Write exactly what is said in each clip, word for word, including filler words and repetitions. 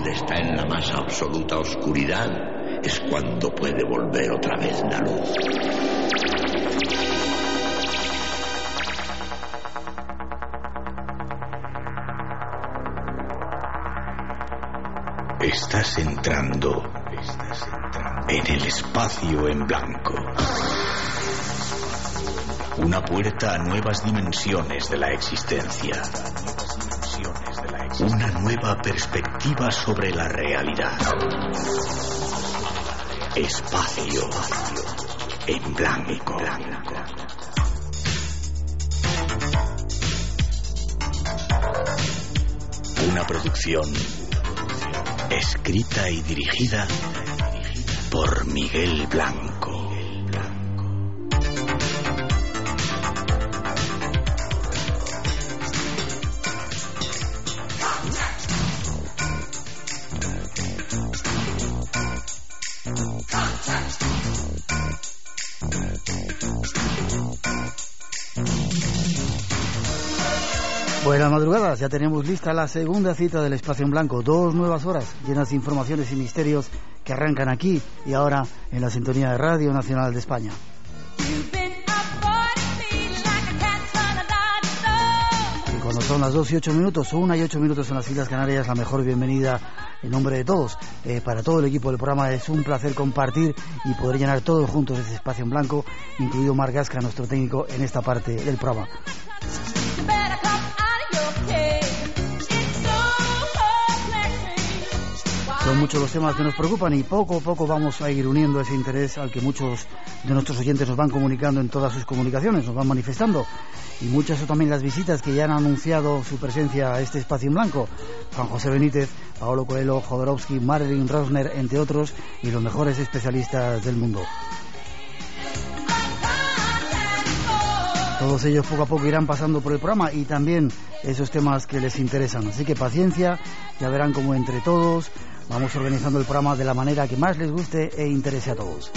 hombre está en la más absoluta oscuridad, es cuando puede volver otra vez la luz. Estás entrando, estás entrando en el espacio en blanco. Una puerta a nuevas dimensiones de la existencia. Una nueva perspectiva sobre la realidad. Espacio en blanco. Una producción escrita y dirigida por Miguel Blanco. Buenas madrugadas, ya tenemos lista la segunda cita del Espacio en Blanco. Dos nuevas horas llenas de informaciones y misterios que arrancan aquí y ahora en la sintonía de Radio Nacional de España. Y cuando son las dos y ocho minutos, o una y ocho minutos en las Islas Canarias, la mejor bienvenida en nombre de todos. Eh, para todo el equipo del programa es un placer compartir y poder llenar todos juntos ese Espacio en Blanco, incluido Marc Gasca, nuestro técnico, en esta parte del programa. Son muchos los temas que nos preocupan y poco a poco vamos a ir uniendo ese interés al que muchos de nuestros oyentes nos van comunicando en todas sus comunicaciones, nos van manifestando. Y muchas son también las visitas que ya han anunciado su presencia a este Espacio en Blanco. Juan José Benítez, Paolo Coelho, Jodorowsky, Marilyn Rosner, entre otros, y los mejores especialistas del mundo. Todos ellos poco a poco irán pasando por el programa y también esos temas que les interesan. Así que paciencia, ya verán cómo entre todos vamos organizando el programa de la manera que más les guste e interese a todos.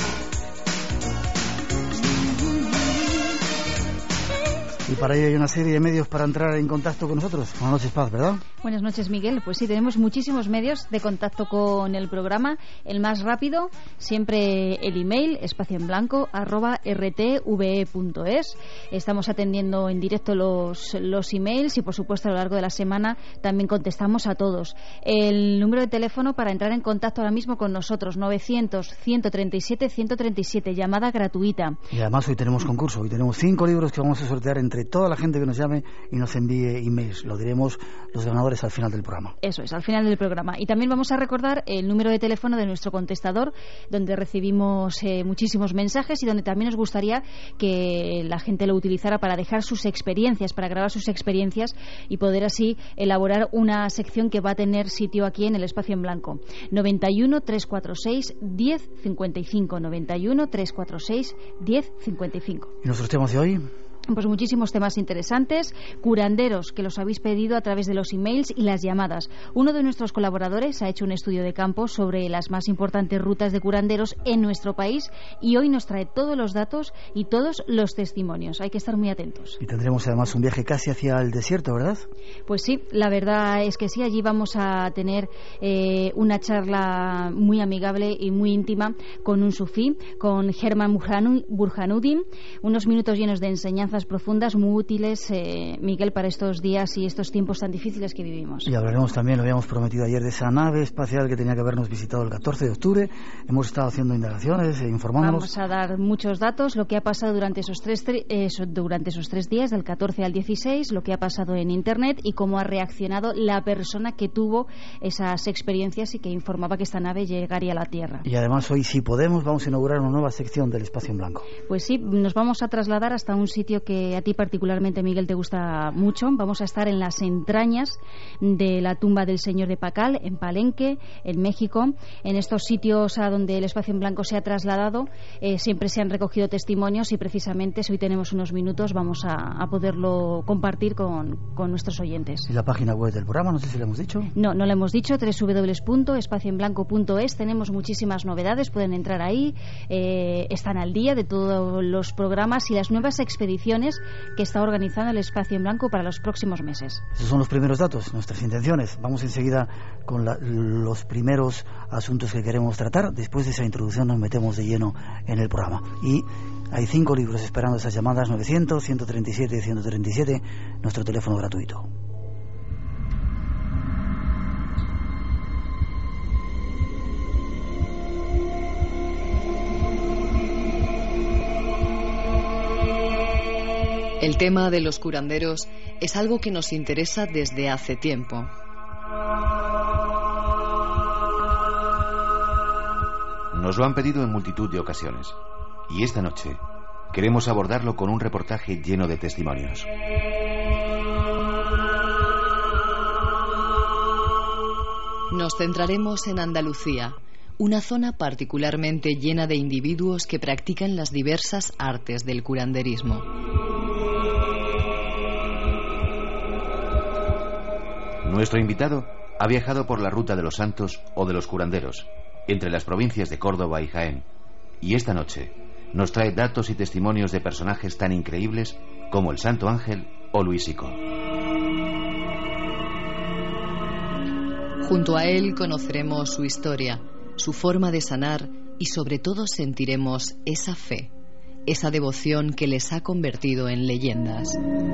Y para ello hay una serie de medios para entrar en contacto con nosotros. Buenas noches, Paz, ¿verdad? Buenas noches, Miguel. Pues sí, tenemos muchísimos medios de contacto con el programa. El más rápido, siempre el email, espacioenblanco arroba r t v e punto es. Estamos atendiendo en directo los, los emails y, por supuesto, a lo largo de la semana también contestamos a todos. El número de teléfono para entrar en contacto ahora mismo con nosotros, novecientos, ciento treinta y siete, ciento treinta y siete, llamada gratuita. Y además hoy tenemos concurso. Hoy tenemos cinco libros que vamos a sortear entre toda la gente que nos llame y nos envíe emails. Lo diremos los ganadores al final del programa. Eso es, al final del programa. Y también vamos a recordar el número de teléfono de nuestro contestador, donde recibimos eh, muchísimos mensajes y donde también nos gustaría que la gente lo utilizara para dejar sus experiencias, para grabar sus experiencias y poder así elaborar una sección que va a tener sitio aquí en el Espacio en Blanco. noventa y uno, trescientos cuarenta y seis, diez cincuenta y cinco. noventa y uno, trescientos cuarenta y seis, diez cincuenta y cinco. ¿Y nuestros temas de hoy? Pues muchísimos temas interesantes, curanderos que los habéis pedido a través de los emails y las llamadas. Uno de nuestros colaboradores ha hecho un estudio de campo sobre las más importantes rutas de curanderos en nuestro país y hoy nos trae todos los datos y todos los testimonios. Hay que estar muy atentos. Y tendremos además un viaje casi hacia el desierto, ¿verdad? Pues sí, la verdad es que sí. Allí vamos a tener eh, una charla muy amigable y muy íntima con un sufí, con Herman Burhanuddin, unos minutos llenos de enseñanzas profundas, muy útiles, eh, Miguel, para estos días y estos tiempos tan difíciles que vivimos. Y hablaremos también, lo habíamos prometido ayer, de esa nave espacial que tenía que habernos visitado el catorce de octubre. Hemos estado haciendo indagaciones, e informándonos. Vamos a dar muchos datos, lo que ha pasado durante esos tres, eh, durante esos tres días, del catorce al dieciséis, lo que ha pasado en Internet y cómo ha reaccionado la persona que tuvo esas experiencias y que informaba que esta nave llegaría a la Tierra. Y además hoy, si podemos, vamos a inaugurar una nueva sección del Espacio en Blanco. Pues sí, nos vamos a trasladar hasta un sitio que a ti particularmente, Miguel, te gusta mucho. Vamos a estar en las entrañas de la tumba del Señor de Pacal, en Palenque, en México. En estos sitios a donde el Espacio en Blanco se ha trasladado, eh, siempre se han recogido testimonios y precisamente si hoy tenemos unos minutos vamos a, a poderlo compartir con, con nuestros oyentes. ¿Y la página web del programa? No sé si lo hemos dicho. No, no lo hemos dicho, doble u doble u doble u punto espacio en blanco punto es. Tenemos muchísimas novedades, pueden entrar ahí, eh, están al día de todos los programas y las nuevas expediciones acciones que está organizando el Espacio en Blanco para los próximos meses. Esos son los primeros datos, nuestras intenciones. Vamos enseguida con la, los primeros asuntos que queremos tratar. Después de esa introducción nos metemos de lleno en el programa. Y hay cinco libros esperando esas llamadas: novecientos, ciento treinta y siete, ciento treinta y siete, nuestro teléfono gratuito. El tema de los curanderos es algo que nos interesa desde hace tiempo. Nos lo han pedido en multitud de ocasiones, y esta noche queremos abordarlo con un reportaje lleno de testimonios. Nos centraremos en Andalucía, una zona particularmente llena de individuos que practican las diversas artes del curanderismo. Nuestro invitado ha viajado por la ruta de los santos o de los curanderos, entre las provincias de Córdoba y Jaén, y esta noche nos trae datos y testimonios de personajes tan increíbles como el Santo Ángel o Luisico. Junto a él conoceremos su historia, su forma de sanar y sobre todo sentiremos esa fe, esa devoción que les ha convertido en leyendas.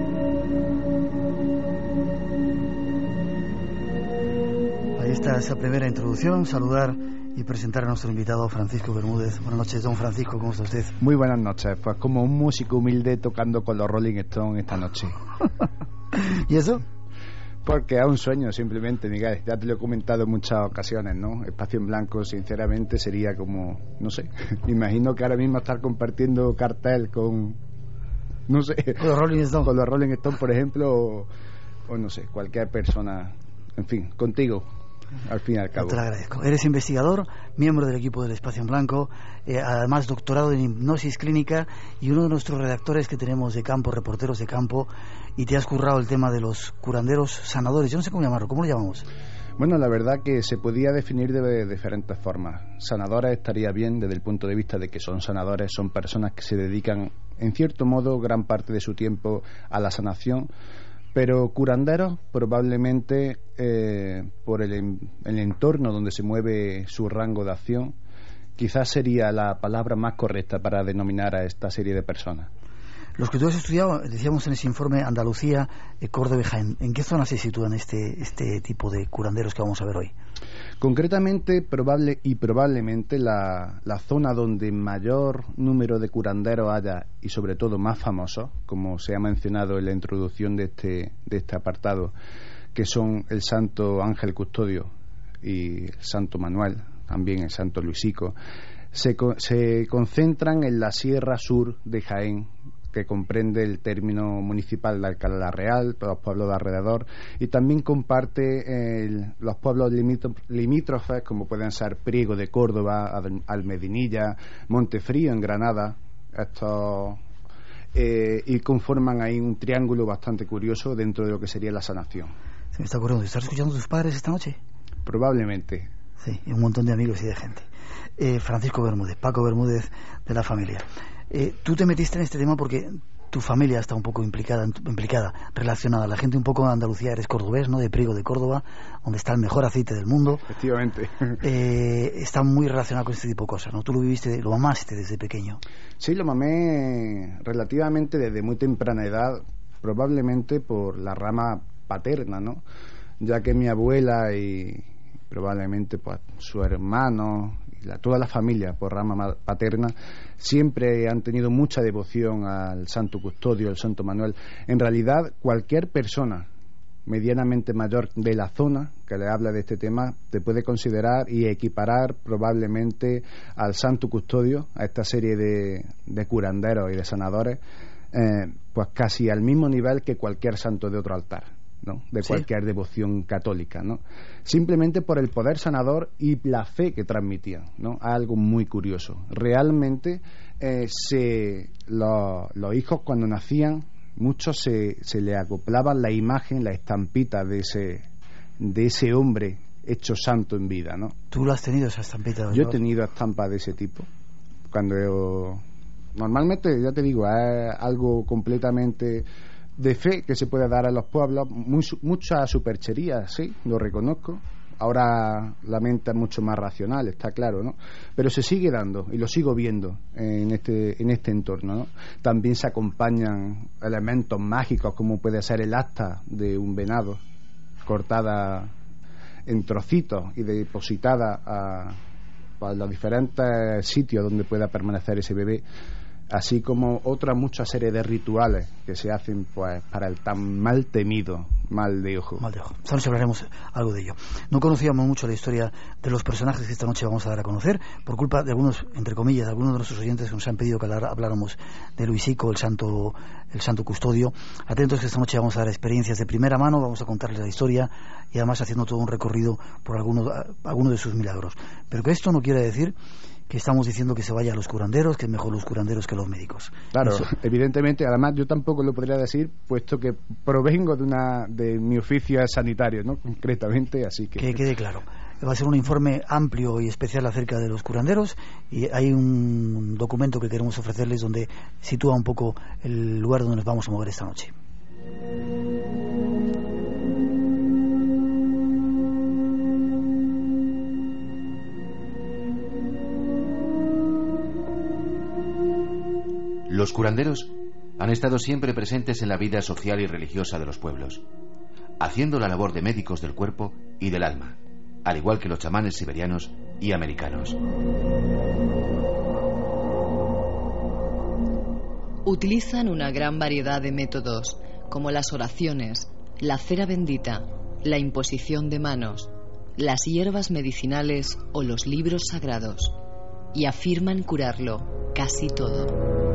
Ahí está esa primera introducción. Saludar y presentar a nuestro invitado Francisco Bermúdez. Buenas noches, don Francisco, ¿cómo está usted? Muy buenas noches, pues como un músico humilde tocando con los Rolling Stones esta noche. ¿Y eso? Porque es un sueño simplemente, Miguel, ya te lo he comentado en muchas ocasiones, ¿no? Espacio en Blanco, sinceramente, sería como, no sé, me imagino que ahora mismo estar compartiendo cartel con, no sé, con los Rolling Stones, con los Rolling Stones, por ejemplo, o, o no sé, cualquier persona, en fin, contigo. Al fin y al cabo. Te lo agradezco. Eres investigador, miembro del equipo del Espacio en Blanco, eh, además doctorado en hipnosis clínica y uno de nuestros redactores que tenemos de campo, reporteros de campo, y te has currado el tema de los curanderos sanadores. Yo no sé cómo llamarlo, ¿cómo lo llamamos? Bueno, la verdad que se podía definir de diferentes formas. Sanadores estaría bien desde el punto de vista de que son sanadores, son personas que se dedican en cierto modo gran parte de su tiempo a la sanación. Pero curanderos, probablemente eh, por el, el entorno donde se mueve su rango de acción, quizás sería la palabra más correcta para denominar a esta serie de personas. Los que tú has estudiado, decíamos en ese informe, Andalucía, eh, Córdoba y Jaén, ¿en qué zona se sitúan este, este tipo de curanderos que vamos a ver hoy? Concretamente, probable y probablemente la, la zona donde mayor número de curanderos haya, y sobre todo más famosos, como se ha mencionado en la introducción de este, de este apartado, que son el Santo Ángel Custodio y el Santo Manuel, también el Santo Luisico, se, se concentran en la Sierra Sur de Jaén, que comprende el término municipal de Alcalá Real, los pueblos de alrededor, y también comparte eh, los pueblos limítrofes, como pueden ser Priego de Córdoba, Almedinilla, Montefrío en Granada, estos, eh, y conforman ahí un triángulo bastante curioso dentro de lo que sería la sanación. Se me está ocurriendo, ¿estás escuchando a tus padres esta noche? Probablemente. Sí, y un montón de amigos y de gente. Eh, Francisco Bermúdez, Paco Bermúdez de la familia. Eh, tú te metiste en este tema porque tu familia está un poco implicada, implicada, relacionada. La gente un poco de Andalucía, eres cordobés, ¿no? De Priego de Córdoba, donde está el mejor aceite del mundo. Efectivamente. Eh, está muy relacionado con este tipo de cosas, ¿no? Tú lo viviste, lo mamaste desde pequeño. Sí, lo mamé relativamente desde muy temprana edad, probablemente por la rama paterna, ¿no? Ya que mi abuela y probablemente pues su hermano, La, toda la familia por rama paterna siempre han tenido mucha devoción al Santo Custodio, al Santo Manuel. En realidad, cualquier persona medianamente mayor de la zona que le habla de este tema te puede considerar y equiparar probablemente al Santo Custodio, a esta serie de, de curanderos y de sanadores, eh, pues casi al mismo nivel que cualquier santo de otro altar, ¿no? De cualquier sí. devoción católica, ¿no? Simplemente por el poder sanador y la fe que transmitían, ¿no? Algo muy curioso. Realmente eh, se, lo, los hijos cuando nacían, muchos se, se le acoplaban la imagen, la estampita de ese, de ese hombre hecho santo en vida, ¿no? ¿Tú lo has tenido esa estampita? Yo he tenido estampas de ese tipo cuando yo, normalmente, ya te digo, es algo completamente de fe que se puede dar a los pueblos, muy, mucha superchería, sí, lo reconozco. Ahora la mente es mucho más racional, está claro, ¿no? Pero se sigue dando y lo sigo viendo en este en este entorno, ¿no? También se acompañan elementos mágicos como puede ser el asta de un venado cortada en trocitos y depositada a, a los diferentes sitios donde pueda permanecer ese bebé, así como otra mucha serie de rituales que se hacen pues para el tan mal temido mal de ojo. Mal de ojo. Esta noche hablaremos algo de ello. No conocíamos mucho la historia de los personajes que esta noche vamos a dar a conocer, por culpa de algunos, entre comillas, de algunos de nuestros oyentes que nos han pedido que habláramos de Luisico, el santo, el santo custodio. Atentos que esta noche vamos a dar experiencias de primera mano, vamos a contarles la historia y además haciendo todo un recorrido por algunos, algunos de sus milagros. Pero que esto no quiere decir que estamos diciendo que se vaya a los curanderos, que es mejor los curanderos que los médicos. Claro, Eso. Evidentemente, además yo tampoco lo podría decir, puesto que provengo de una de mi oficio sanitario, ¿no? Concretamente, así que... Que quede claro. Va a ser un informe amplio y especial acerca de los curanderos y hay un documento que queremos ofrecerles donde sitúa un poco el lugar donde nos vamos a mover esta noche. Los curanderos han estado siempre presentes en la vida social y religiosa de los pueblos, haciendo la labor de médicos del cuerpo y del alma, al igual que los chamanes siberianos y americanos. Utilizan una gran variedad de métodos, como las oraciones, la cera bendita, la imposición de manos, las hierbas medicinales o los libros sagrados, y afirman curarlo casi todo.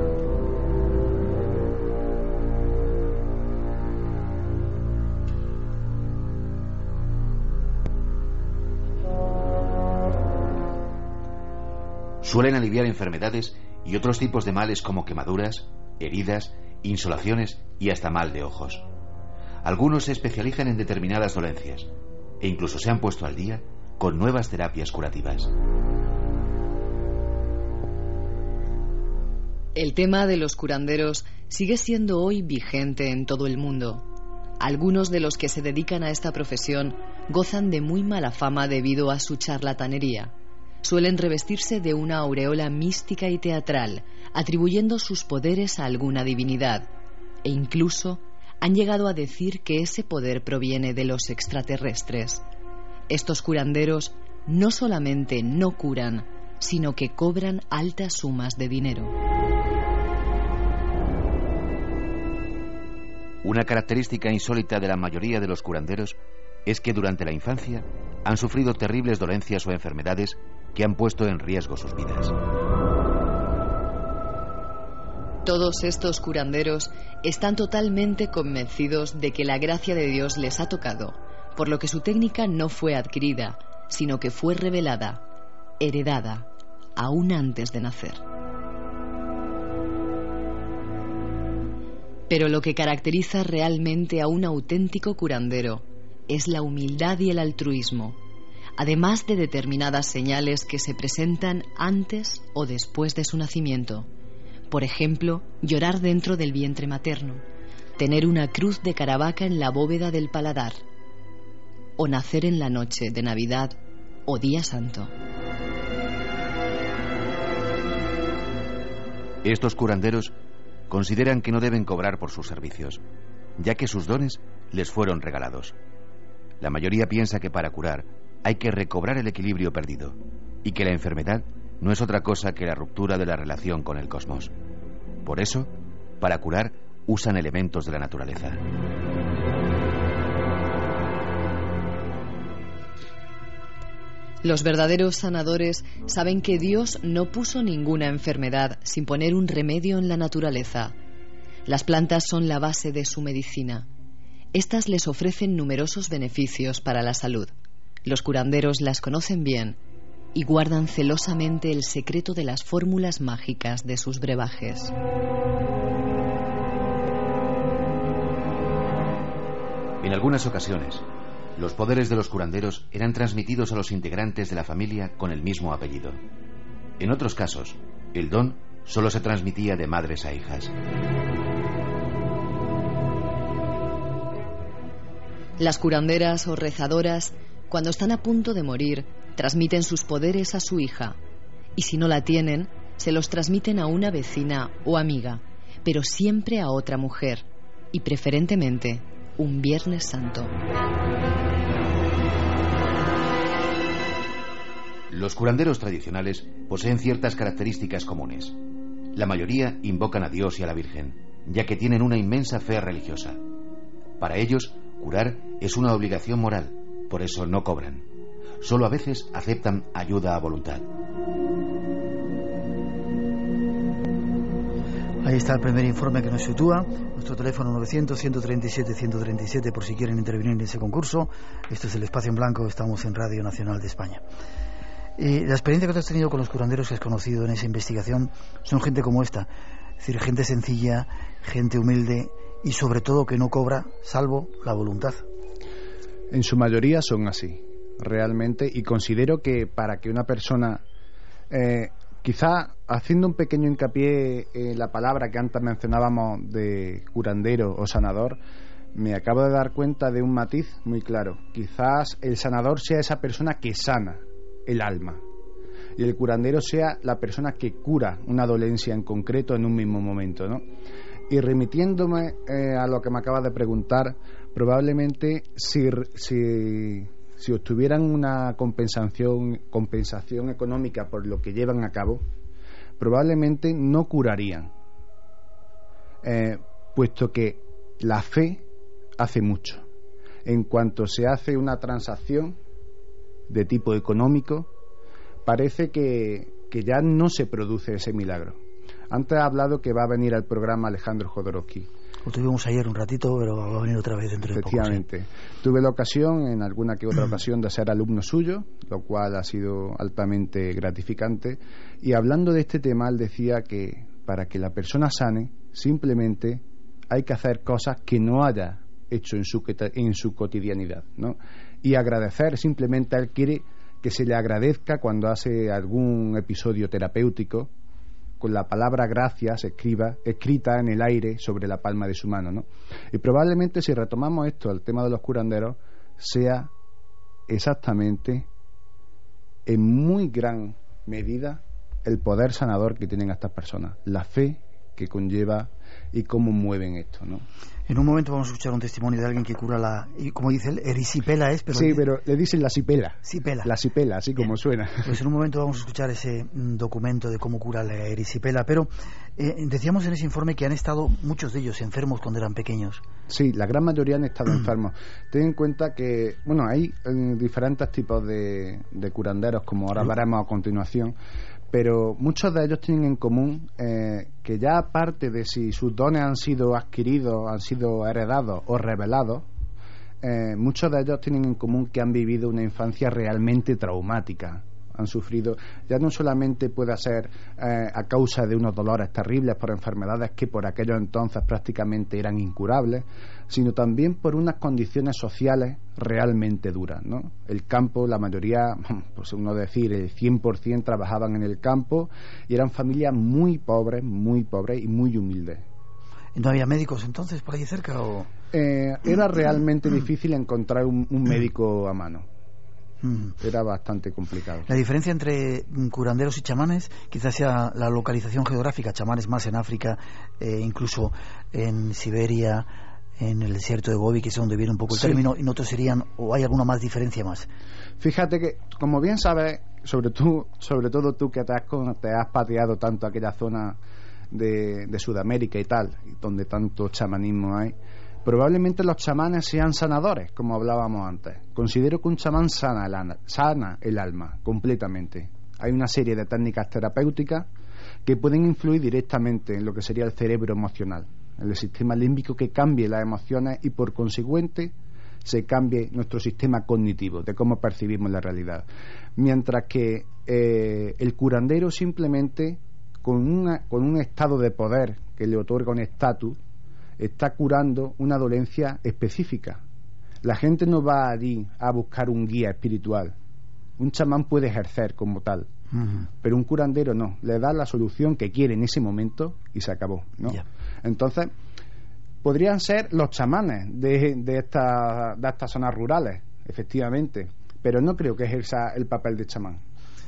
Suelen aliviar enfermedades y otros tipos de males como quemaduras, heridas, insolaciones y hasta mal de ojos. Algunos se especializan en determinadas dolencias e incluso se han puesto al día con nuevas terapias curativas. El tema de los curanderos sigue siendo hoy vigente en todo el mundo. Algunos de los que se dedican a esta profesión gozan de muy mala fama debido a su charlatanería. Suelen revestirse de una aureola mística y teatral, atribuyendo sus poderes a alguna divinidad, e incluso han llegado a decir que ese poder proviene de los extraterrestres. Estos curanderos no solamente no curan, sino que cobran altas sumas de dinero. Una característica insólita de la mayoría de los curanderos es que durante la infancia han sufrido terribles dolencias o enfermedades que han puesto en riesgo sus vidas. Todos estos curanderos están totalmente convencidos de que la gracia de Dios les ha tocado, por lo que su técnica no fue adquirida, sino que fue revelada, heredada, aún antes de nacer. Pero lo que caracteriza realmente a un auténtico curandero es la humildad y el altruismo, además de determinadas señales que se presentan antes o después de su nacimiento. Por ejemplo, llorar dentro del vientre materno, tener una cruz de caravaca en la bóveda del paladar, o nacer en la noche de Navidad o Día Santo. Estos curanderos consideran que no deben cobrar por sus servicios, ya que sus dones les fueron regalados. La mayoría piensa que para curar hay que recobrar el equilibrio perdido y que la enfermedad no es otra cosa que la ruptura de la relación con el cosmos. Por eso, para curar, usan elementos de la naturaleza. Los verdaderos sanadores saben que Dios no puso ninguna enfermedad sin poner un remedio en la naturaleza. Las plantas son la base de su medicina. Estas les ofrecen numerosos beneficios para la salud. Los curanderos las conocen bien y guardan celosamente el secreto de las fórmulas mágicas de sus brebajes. En algunas ocasiones, los poderes de los curanderos eran transmitidos a los integrantes de la familia con el mismo apellido. En otros casos, el don solo se transmitía de madres a hijas. Las curanderas o rezadoras, cuando están a punto de morir, transmiten sus poderes a su hija. Y si no la tienen, se los transmiten a una vecina o amiga, pero siempre a otra mujer, y preferentemente un Viernes Santo. Los curanderos tradicionales poseen ciertas características comunes. La mayoría invocan a Dios y a la Virgen, ya que tienen una inmensa fe religiosa. Para ellos, curar es una obligación moral, por eso no cobran. Solo a veces aceptan ayuda a voluntad. Ahí está el primer informe que nos sitúa. Nuestro teléfono novecientos, ciento treinta y siete, ciento treinta y siete por si quieren intervenir en ese concurso. Esto es el Espacio en Blanco, estamos en Radio Nacional de España. Eh, la experiencia que tú has tenido con los curanderos que has conocido en esa investigación son gente como esta, es decir, gente sencilla, gente humilde y sobre todo que no cobra salvo la voluntad. En su mayoría son así, realmente, y considero que para que una persona, eh, quizá haciendo un pequeño hincapié en la palabra que antes mencionábamos de curandero o sanador, me acabo de dar cuenta de un matiz muy claro. Quizás el sanador sea esa persona que sana el alma y el curandero sea la persona que cura una dolencia en concreto en un mismo momento, ¿no? Y remitiéndome eh, a lo que me acabas de preguntar, probablemente si, si, si obtuvieran una compensación, compensación económica por lo que llevan a cabo, probablemente no curarían, eh, puesto que la fe hace mucho. En cuanto se hace una transacción de tipo económico, parece que, que ya no se produce ese milagro. Antes ha hablado que va a venir al programa Alejandro Jodorowsky. Lo tuvimos ayer un ratito, pero va a venir otra vez dentro de poco. Efectivamente. ¿Sí? Tuve la ocasión, en alguna que otra ocasión, de ser alumno suyo, lo cual ha sido altamente gratificante. Y hablando de este tema, él decía que para que la persona sane, simplemente hay que hacer cosas que no haya hecho en su, en su cotidianidad, ¿no? Y agradecer, simplemente él quiere que se le agradezca cuando hace algún episodio terapéutico, con la palabra gracias escriba, escrita en el aire sobre la palma de su mano, ¿no? Y probablemente si retomamos esto al tema de los curanderos, sea exactamente en muy gran medida el poder sanador que tienen estas personas, la fe que conlleva y cómo mueven esto, ¿no? En un momento vamos a escuchar un testimonio de alguien que cura la, y como dice él, erisipela es, pero... Sí, pero le dicen la sipela. Sipela. La sipela, así como suena. Pues en un momento vamos a escuchar ese mm, documento de cómo cura la erisipela, pero eh, decíamos en ese informe que han estado muchos de ellos enfermos cuando eran pequeños. Sí, la gran mayoría han estado enfermos. Ten en cuenta que, bueno, hay eh, diferentes tipos de, de curanderos, como ahora veremos a continuación, pero muchos de ellos tienen en común eh, que ya aparte de si sus dones han sido adquiridos, han sido heredados o revelados, eh, muchos de ellos tienen en común que han vivido una infancia realmente traumática. Han sufrido, ya no solamente puede ser eh, a causa de unos dolores terribles por enfermedades que por aquellos entonces prácticamente eran incurables, sino también por unas condiciones sociales realmente duras, ¿no? El campo, la mayoría, pues uno decir, el cien por ciento trabajaban en el campo y eran familias muy pobres, muy pobres y muy humildes. ¿No había médicos entonces por ahí cerca? O... Eh, era realmente difícil encontrar un, un médico a mano. Era bastante complicado. La diferencia entre curanderos y chamanes quizás sea la localización geográfica. Chamanes más en África, eh, incluso en Siberia, en el desierto de Gobi, que es donde viene un poco el sí. término, y en otros serían, o hay alguna más diferencia más. Fíjate que, como bien sabes, sobre, tú, sobre todo tú que te has, te has pateado tanto aquella zona de, de Sudamérica y tal, donde tanto chamanismo hay, probablemente los chamanes sean sanadores, como hablábamos antes. Considero que un chamán sana el, sana el alma completamente. Hay una serie de técnicas terapéuticas que pueden influir directamente en lo que sería el cerebro emocional, en el sistema límbico, que cambie las emociones y por consiguiente se cambie nuestro sistema cognitivo de cómo percibimos la realidad. Mientras que eh, el curandero simplemente con, una, con un estado de poder que le otorga un estatus está curando una dolencia específica. La gente no va allí a buscar un guía espiritual. Un chamán puede ejercer como tal, Uh-huh. Pero un curandero no, le da la solución que quiere en ese momento y se acabó, ¿no? Yeah. Entonces, podrían ser los chamanes de, de, esta, de estas zonas rurales, efectivamente, pero no creo que ejerza el papel de chamán.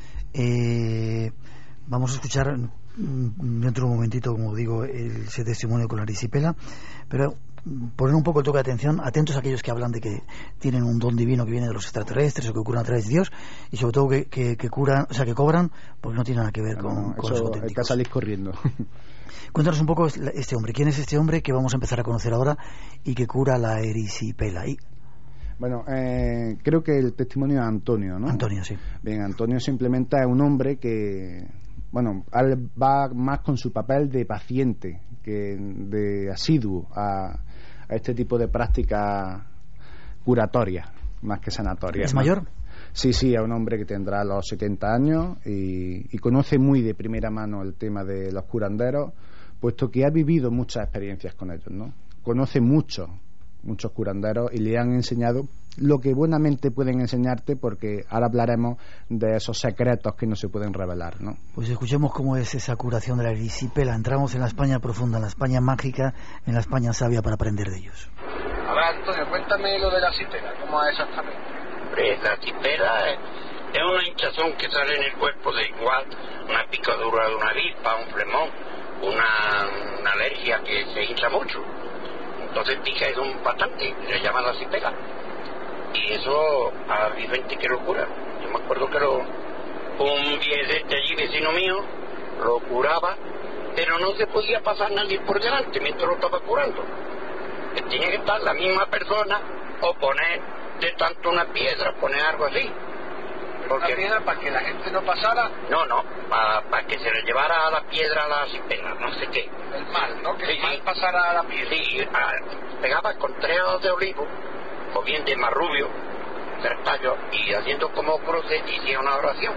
Eh, vamos a escuchar dentro de un momentito, como digo, el, ese testimonio con la erisipela, pero poner un poco el toque de atención, atentos a aquellos que hablan de que tienen un don divino que viene de los extraterrestres o que curan a través de Dios, y sobre todo que, que, que curan, o sea, que cobran, porque no tiene nada que ver no, con, no, con los auténticos. Hay que salir corriendo. Cuéntanos un poco este hombre. ¿Quién es este hombre que vamos a empezar a conocer ahora y que cura la erisipela? ¿Y? Bueno, eh, creo que el testimonio de Antonio, ¿no? Antonio, sí. Bien, Antonio simplemente es un hombre que, bueno, va más con su papel de paciente que de asiduo a, a este tipo de prácticas curatorias, más que sanatorias. ¿Es ¿no? mayor? Sí, sí, es un hombre que tendrá los setenta años y, y conoce muy de primera mano el tema de los curanderos, puesto que ha vivido muchas experiencias con ellos, ¿no? Conoce mucho muchos curanderos y le han enseñado lo que buenamente pueden enseñarte, porque ahora hablaremos de esos secretos que no se pueden revelar, ¿no? Pues escuchemos cómo es esa curación de la erisipela. Entramos en la España profunda, en la España mágica, en la España sabia, para aprender de ellos. A ver, Antonio, cuéntame lo de la cipela, ¿cómo es exactamente? La cipela es, es una hinchazón que sale en el cuerpo de igual, una picadura de una avispa, un flemón, una, una alergia que se hincha mucho. Entonces pica eso bastante, le llaman la cipela. Y eso hay gente que lo cura. Yo me acuerdo que lo, un viejete allí, vecino mío, lo curaba, pero no se podía pasar nadie por delante mientras lo estaba curando. Que tenía que estar la misma persona o poner de tanto una piedra, poner algo así. Porque, ¿una piedra para que la gente no pasara? No, no, para pa que se le llevara a la piedra a la cipela, no sé qué. El mal, ¿no? Que sí, el mal sí. pasara a la piedra. Sí, a, pegaba con tres hojas de olivo, o bien de marrubio, tres tallos, y haciendo como cruces hacía una oración.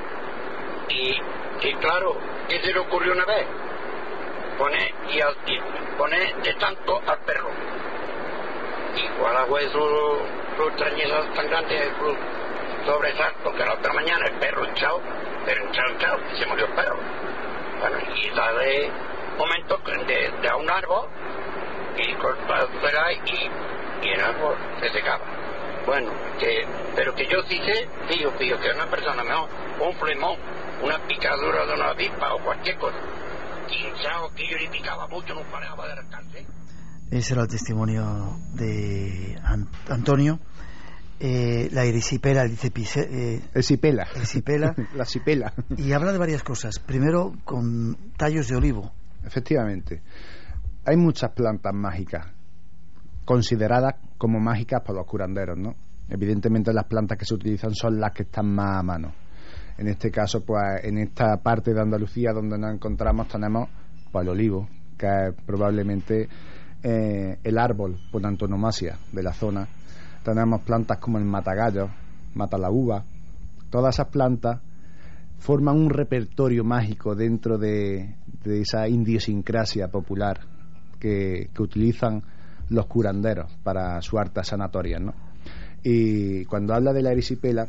Y, y claro, ¿qué se le ocurrió una vez? Pone, y, y pone de tanto al perro. Y cuál fue su, su extrañeza tan grande, su sobresalto, que la otra mañana el perro hinchado, pero hinchado, hinchado, y se murió el perro. Bueno, y sale un momento de, de a un árbol, y corta fuera, y, y el árbol se secaba. Bueno, que, pero que yo sí sé, fío, fío, que una persona mejor, un flemón, una picadura de una avispa o cualquier cosa, hinchado, que yo le picaba mucho, no paraba de alcance. Ese era el testimonio de Ant- Antonio. Eh, la erisipela, dice Pise, eh, Erisipela. Erisipela. La cipela. Y habla de varias cosas. Primero, con tallos de olivo. Efectivamente. Hay muchas plantas mágicas, consideradas como mágicas por los curanderos, ¿no? Evidentemente las plantas que se utilizan son las que están más a mano. En este caso, pues, en esta parte de Andalucía donde nos encontramos tenemos, pues, el olivo, que es probablemente eh, el árbol por antonomasia de la zona. Tenemos plantas como el matagallo, matalaúva. Todas esas plantas forman un repertorio mágico dentro de, de esa idiosincrasia popular que, que utilizan los curanderos para su arte sanatoria, ¿no? Y cuando habla de la erisipela,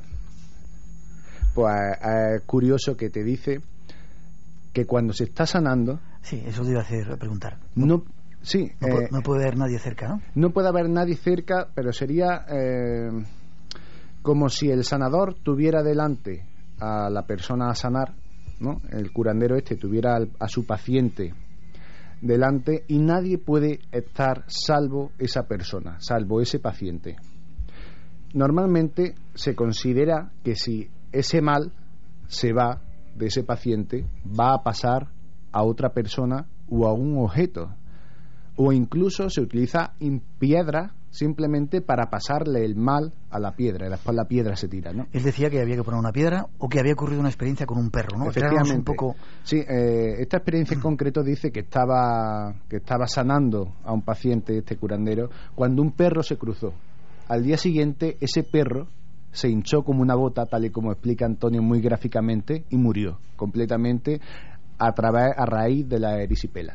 pues es curioso que te dice que cuando se está sanando... Sí, eso te iba a hacer preguntar. No, sí, no, eh, puede, no puede haber nadie cerca, ¿no? No puede haber nadie cerca, pero sería eh, como si el sanador tuviera delante a la persona a sanar, ¿no? El curandero este tuviera al, a su paciente delante, y nadie puede estar salvo esa persona, salvo ese paciente. Normalmente se considera que si ese mal se va de ese paciente, va a pasar a otra persona o a un objeto, o incluso se utiliza piedra simplemente para pasarle el mal a la piedra, y después la piedra se tira, ¿no? Él decía que había que poner una piedra, o que había ocurrido una experiencia con un perro, ¿no? Efectivamente. Un poco... Sí, eh, esta experiencia en concreto dice que estaba que estaba sanando a un paciente, este curandero, cuando un perro se cruzó. Al día siguiente ese perro se hinchó como una bota, tal y como explica Antonio muy gráficamente, y murió completamente a través a raíz de la erisipela.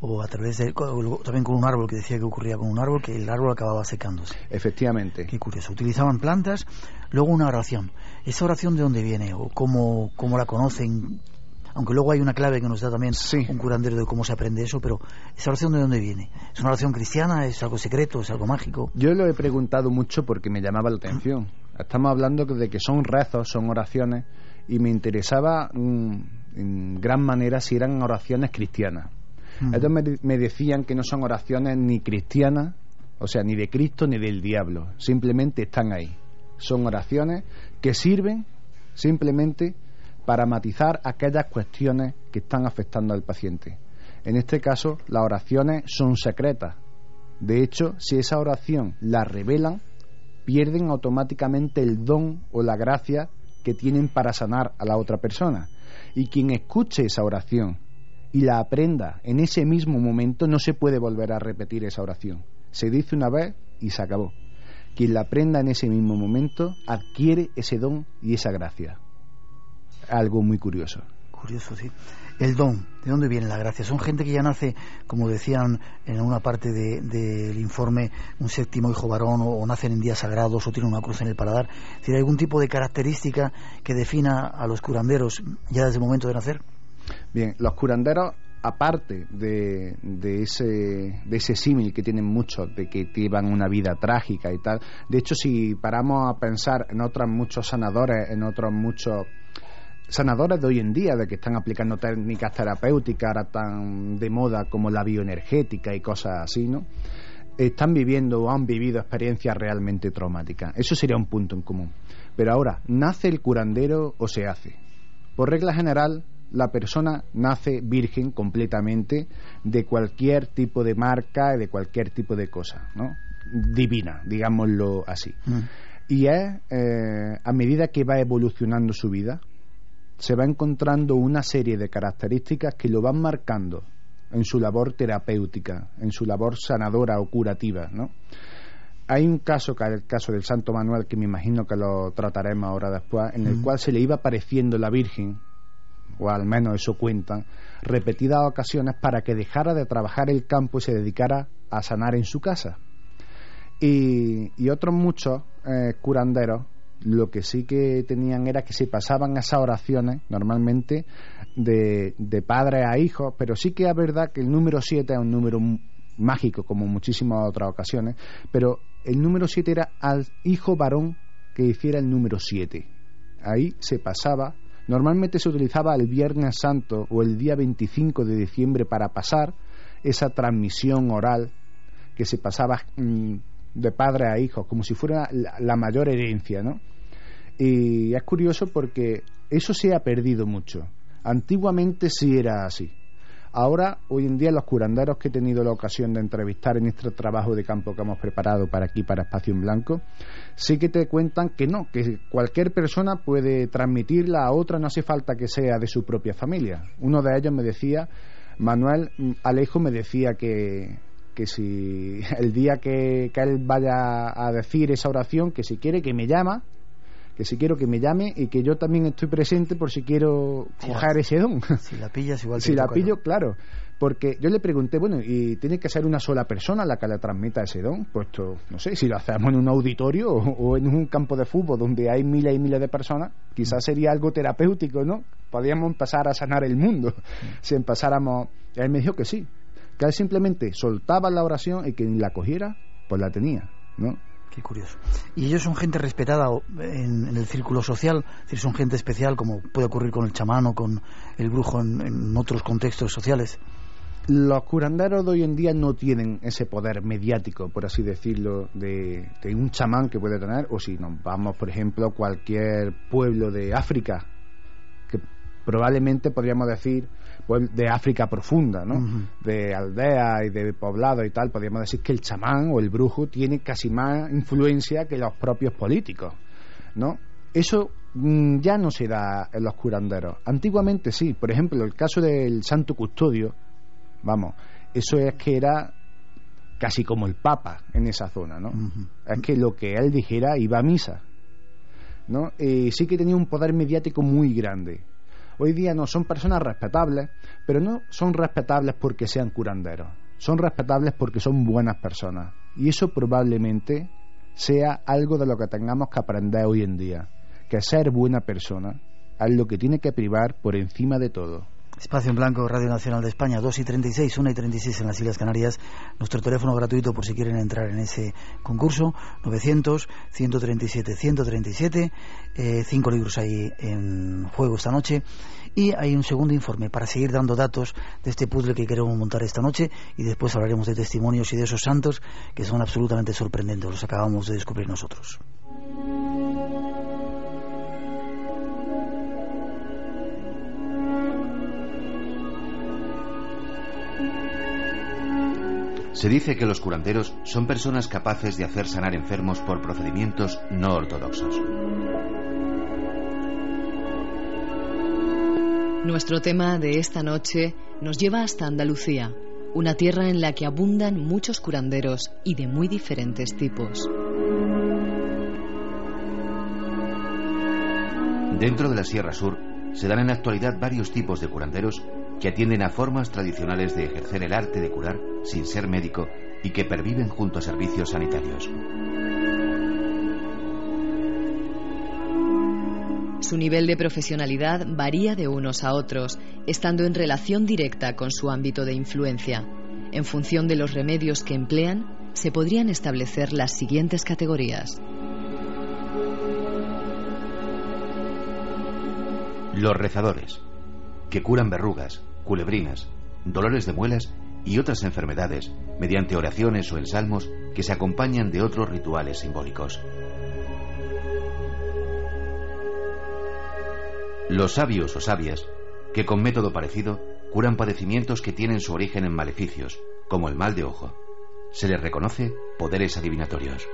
o a través de, también con un árbol, que decía que ocurría con un árbol, que el árbol acababa secándose. Efectivamente. Qué curioso. Utilizaban plantas, luego una oración. ¿Esa oración de dónde viene o cómo, cómo la conocen? Aunque luego hay una clave que nos da también sí. un curandero de cómo se aprende eso, pero ¿esa oración de dónde viene? ¿Es una oración cristiana? ¿Es algo secreto? ¿Es algo mágico? Yo lo he preguntado mucho porque me llamaba la atención. Estamos hablando de que son rezos, son oraciones, y me interesaba mmm, en gran manera si eran oraciones cristianas. Mm. Ellos me, me decían que no son oraciones ni cristianas, o sea, ni de Cristo ni del diablo, simplemente están ahí. Son oraciones que sirven simplemente para matizar aquellas cuestiones que están afectando al paciente. En este caso, las oraciones son secretas. De hecho, si esa oración la revelan, pierden automáticamente el don o la gracia que tienen para sanar a la otra persona. Y quien escuche esa oración y la aprenda en ese mismo momento, no se puede volver a repetir esa oración. Se dice una vez y se acabó. Quien la aprenda en ese mismo momento adquiere ese don y esa gracia. Algo muy curioso. Curioso, sí. El don, ¿de dónde viene la gracia? Son gente que ya nace, como decían en una parte del de, de informe, un séptimo hijo varón, o, o nacen en días sagrados, o tienen una cruz en el paladar. Es decir, ¿hay algún tipo de característica que defina a los curanderos ya desde el momento de nacer? Bien, los curanderos, aparte de, de ese de ese símil que tienen muchos, de que llevan una vida trágica y tal, de hecho, si paramos a pensar en otros muchos sanadores, en otros muchos sanadores de hoy en día, de que están aplicando técnicas terapéuticas ahora tan de moda como la bioenergética y cosas así, ¿no? Están viviendo o han vivido experiencias realmente traumáticas. Eso sería un punto en común. Pero ahora, ¿nace el curandero o se hace? Por regla general, la persona nace virgen completamente de cualquier tipo de marca y de cualquier tipo de cosa, ¿no? Divina, digámoslo así. Mm. Y es, eh, a medida que va evolucionando su vida, se va encontrando una serie de características que lo van marcando en su labor terapéutica, en su labor sanadora o curativa, ¿no? Hay un caso, que es el caso del Santo Manuel, que me imagino que lo trataremos ahora después, en el mm. cual se le iba apareciendo la Virgen, o al menos eso cuentan, repetidas ocasiones para que dejara de trabajar el campo y se dedicara a sanar en su casa. Y, y otros muchos eh, curanderos, lo que sí que tenían era que se pasaban esas oraciones normalmente de, de padre a hijos, pero sí que es verdad que el número siete es un número mágico, como en muchísimas otras ocasiones, pero el número siete era al hijo varón que hiciera el número siete. Ahí se pasaba, normalmente se utilizaba el Viernes Santo o el día veinticinco de diciembre para pasar esa transmisión oral que se pasaba mmm, de padre a hijo, como si fuera la, la mayor herencia, ¿no? Y es curioso porque eso se ha perdido mucho. Antiguamente sí era así. Ahora, hoy en día, los curanderos que he tenido la ocasión de entrevistar en este trabajo de campo que hemos preparado para aquí, para Espacio en Blanco, sí que te cuentan que no, que cualquier persona puede transmitirla a otra, no hace falta que sea de su propia familia. Uno de ellos me decía, Manuel Alejo me decía que que si el día que, que él vaya a decir esa oración, que si quiere que me llama, que si quiero que me llame y que yo también estoy presente por si quiero sí, coger ese don. Si la pillas igual. Si la pillo, ¿no? Claro. Porque yo le pregunté, bueno, ¿y tiene que ser una sola persona la que le transmita ese don? Puesto, no sé, si lo hacemos en un auditorio o, o en un campo de fútbol donde hay miles y miles de personas, quizás sería algo terapéutico, ¿no? Podríamos empezar a sanar el mundo si empezáramos. Y él me dijo que sí, que él simplemente soltaba la oración y quien la cogiera, pues la tenía, ¿no? Qué curioso. ¿Y ellos son gente respetada en, en el círculo social? Es decir, ¿son gente especial, como puede ocurrir con el chamán o con el brujo en, en otros contextos sociales? Los curanderos de hoy en día no tienen ese poder mediático, por así decirlo, de, de un chamán que puede tener, o si nos vamos, por ejemplo, a cualquier pueblo de África, que probablemente podríamos decir de África profunda, ¿no? Uh-huh. De aldeas y de poblados y tal, podríamos decir que el chamán o el brujo tiene casi más influencia que los propios políticos, ¿no? Eso mmm, ya no se da en los curanderos. Antiguamente sí, por ejemplo, el caso del Santo Custodio, vamos, eso es que era casi como el Papa en esa zona, ¿no? Uh-huh. Es que lo que él dijera iba a misa, ¿no? Y sí que tenía un poder mediático muy grande. hoy día no son personas respetables, pero no son respetables porque sean curanderos, son respetables porque son buenas personas, y eso probablemente sea algo de lo que tengamos que aprender hoy en día, que ser buena persona es lo que tiene que privar por encima de todo. Espacio en Blanco, Radio Nacional de España, dos y treinta y seis, una y treinta y seis en las Islas Canarias. Nuestro teléfono gratuito por si quieren entrar en ese concurso, novecientos, ciento treinta y siete, ciento treinta y siete. Eh, cinco libros ahí en juego esta noche. Y hay un segundo informe para seguir dando datos de este puzzle que queremos montar esta noche, y después hablaremos de testimonios y de esos santos que son absolutamente sorprendentes, los acabamos de descubrir nosotros. Se dice que los curanderos son personas capaces de hacer sanar enfermos por procedimientos no ortodoxos. Nuestro tema de esta noche nos lleva hasta Andalucía, una tierra en la que abundan muchos curanderos y de muy diferentes tipos. Dentro de la Sierra Sur se dan en la actualidad varios tipos de curanderos que atienden a formas tradicionales de ejercer el arte de curar sin ser médico y que perviven junto a servicios sanitarios. Su nivel de profesionalidad varía de unos a otros, estando en relación directa con su ámbito de influencia. En función de los remedios que emplean, se podrían establecer las siguientes categorías. Los rezadores, que curan verrugas, culebrinas, dolores de muelas y otras enfermedades mediante oraciones o ensalmos que se acompañan de otros rituales simbólicos. Los sabios o sabias, que con método parecido curan padecimientos que tienen su origen en maleficios, como el mal de ojo. Se les reconoce poderes adivinatorios.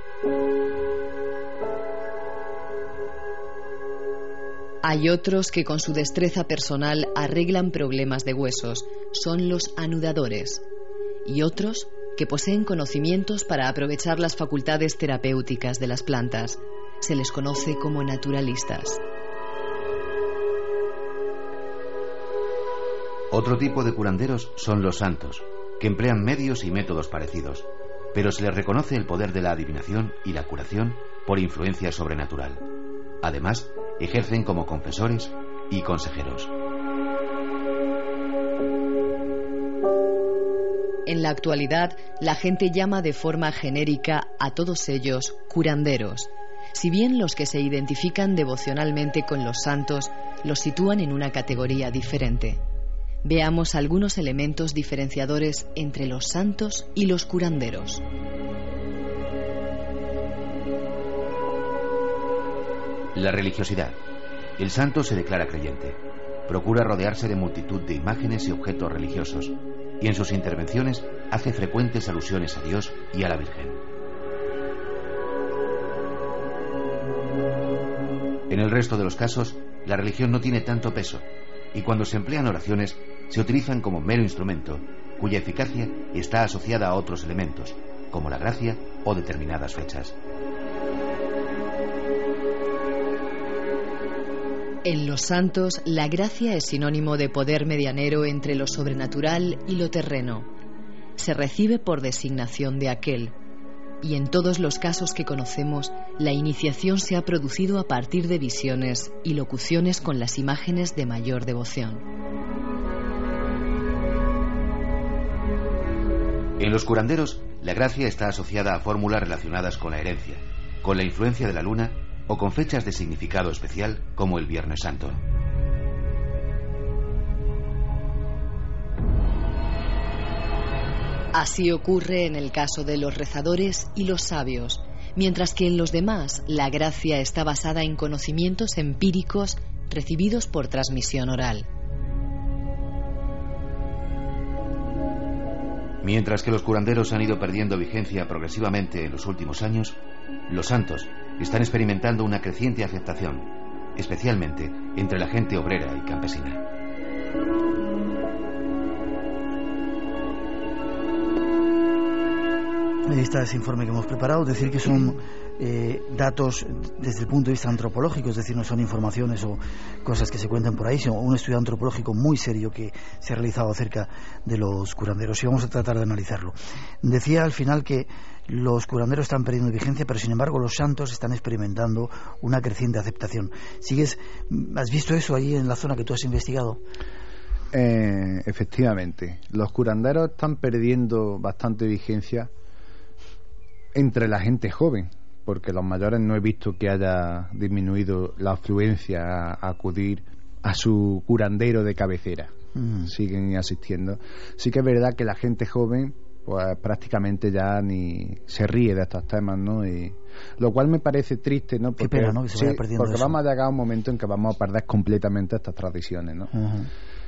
Hay otros que con su destreza personal arreglan problemas de huesos, son los anudadores. Y otros que poseen conocimientos para aprovechar las facultades terapéuticas de las plantas. Se les conoce como naturalistas. Otro tipo de curanderos son los santos, que emplean medios y métodos parecidos, pero se les reconoce el poder de la adivinación y la curación por influencia sobrenatural. Además, ejercen como confesores y consejeros. En la actualidad, la gente llama de forma genérica a todos ellos curanderos, si bien los que se identifican devocionalmente con los santos los sitúan en una categoría diferente. Veamos algunos elementos diferenciadores entre los santos y los curanderos. La religiosidad. El santo se declara creyente. Procura rodearse de multitud de imágenes y objetos religiosos, y en sus intervenciones hace frecuentes alusiones a Dios y a la Virgen. En el resto de los casos, la religión no tiene tanto peso, y cuando se emplean oraciones, se utilizan como mero instrumento, cuya eficacia está asociada a otros elementos, como la gracia o determinadas fechas. En los santos, la gracia es sinónimo de poder medianero entre lo sobrenatural y lo terreno. Se recibe por designación de aquel. Y en todos los casos que conocemos, la iniciación se ha producido a partir de visiones y locuciones con las imágenes de mayor devoción. En los curanderos, la gracia está asociada a fórmulas relacionadas con la herencia, con la influencia de la luna o con fechas de significado especial como el Viernes Santo. Así ocurre en el caso de los rezadores y los sabios, mientras que en los demás la gracia está basada en conocimientos empíricos recibidos por transmisión oral. Mientras que los curanderos han ido perdiendo vigencia progresivamente en los últimos años, los santos están experimentando una creciente aceptación, especialmente entre la gente obrera y campesina. Ahí está ese informe que hemos preparado. Decir que son eh, datos desde el punto de vista antropológico, es decir, no son informaciones o cosas que se cuentan por ahí, sino un estudio antropológico muy serio que se ha realizado acerca de los curanderos, y vamos a tratar de analizarlo. Decía al final que los curanderos están perdiendo vigencia, pero sin embargo los santos están experimentando una creciente aceptación. ¿Sigues? ¿Has visto eso ahí en la zona que tú has investigado? Eh, efectivamente, los curanderos están perdiendo bastante vigencia entre la gente joven, porque los mayores no he visto que haya disminuido la afluencia a, a acudir a su curandero de cabecera. Mm. Siguen asistiendo. Sí que es verdad que la gente joven pues prácticamente ya ni se ríe de estos temas, ¿no? Y lo cual me parece triste, ¿no? Porque, qué pena, ¿no? Que se sí, vaya perdiendo porque eso. Vamos a llegar a un momento en que vamos a perder completamente estas tradiciones, ¿no? Uh-huh.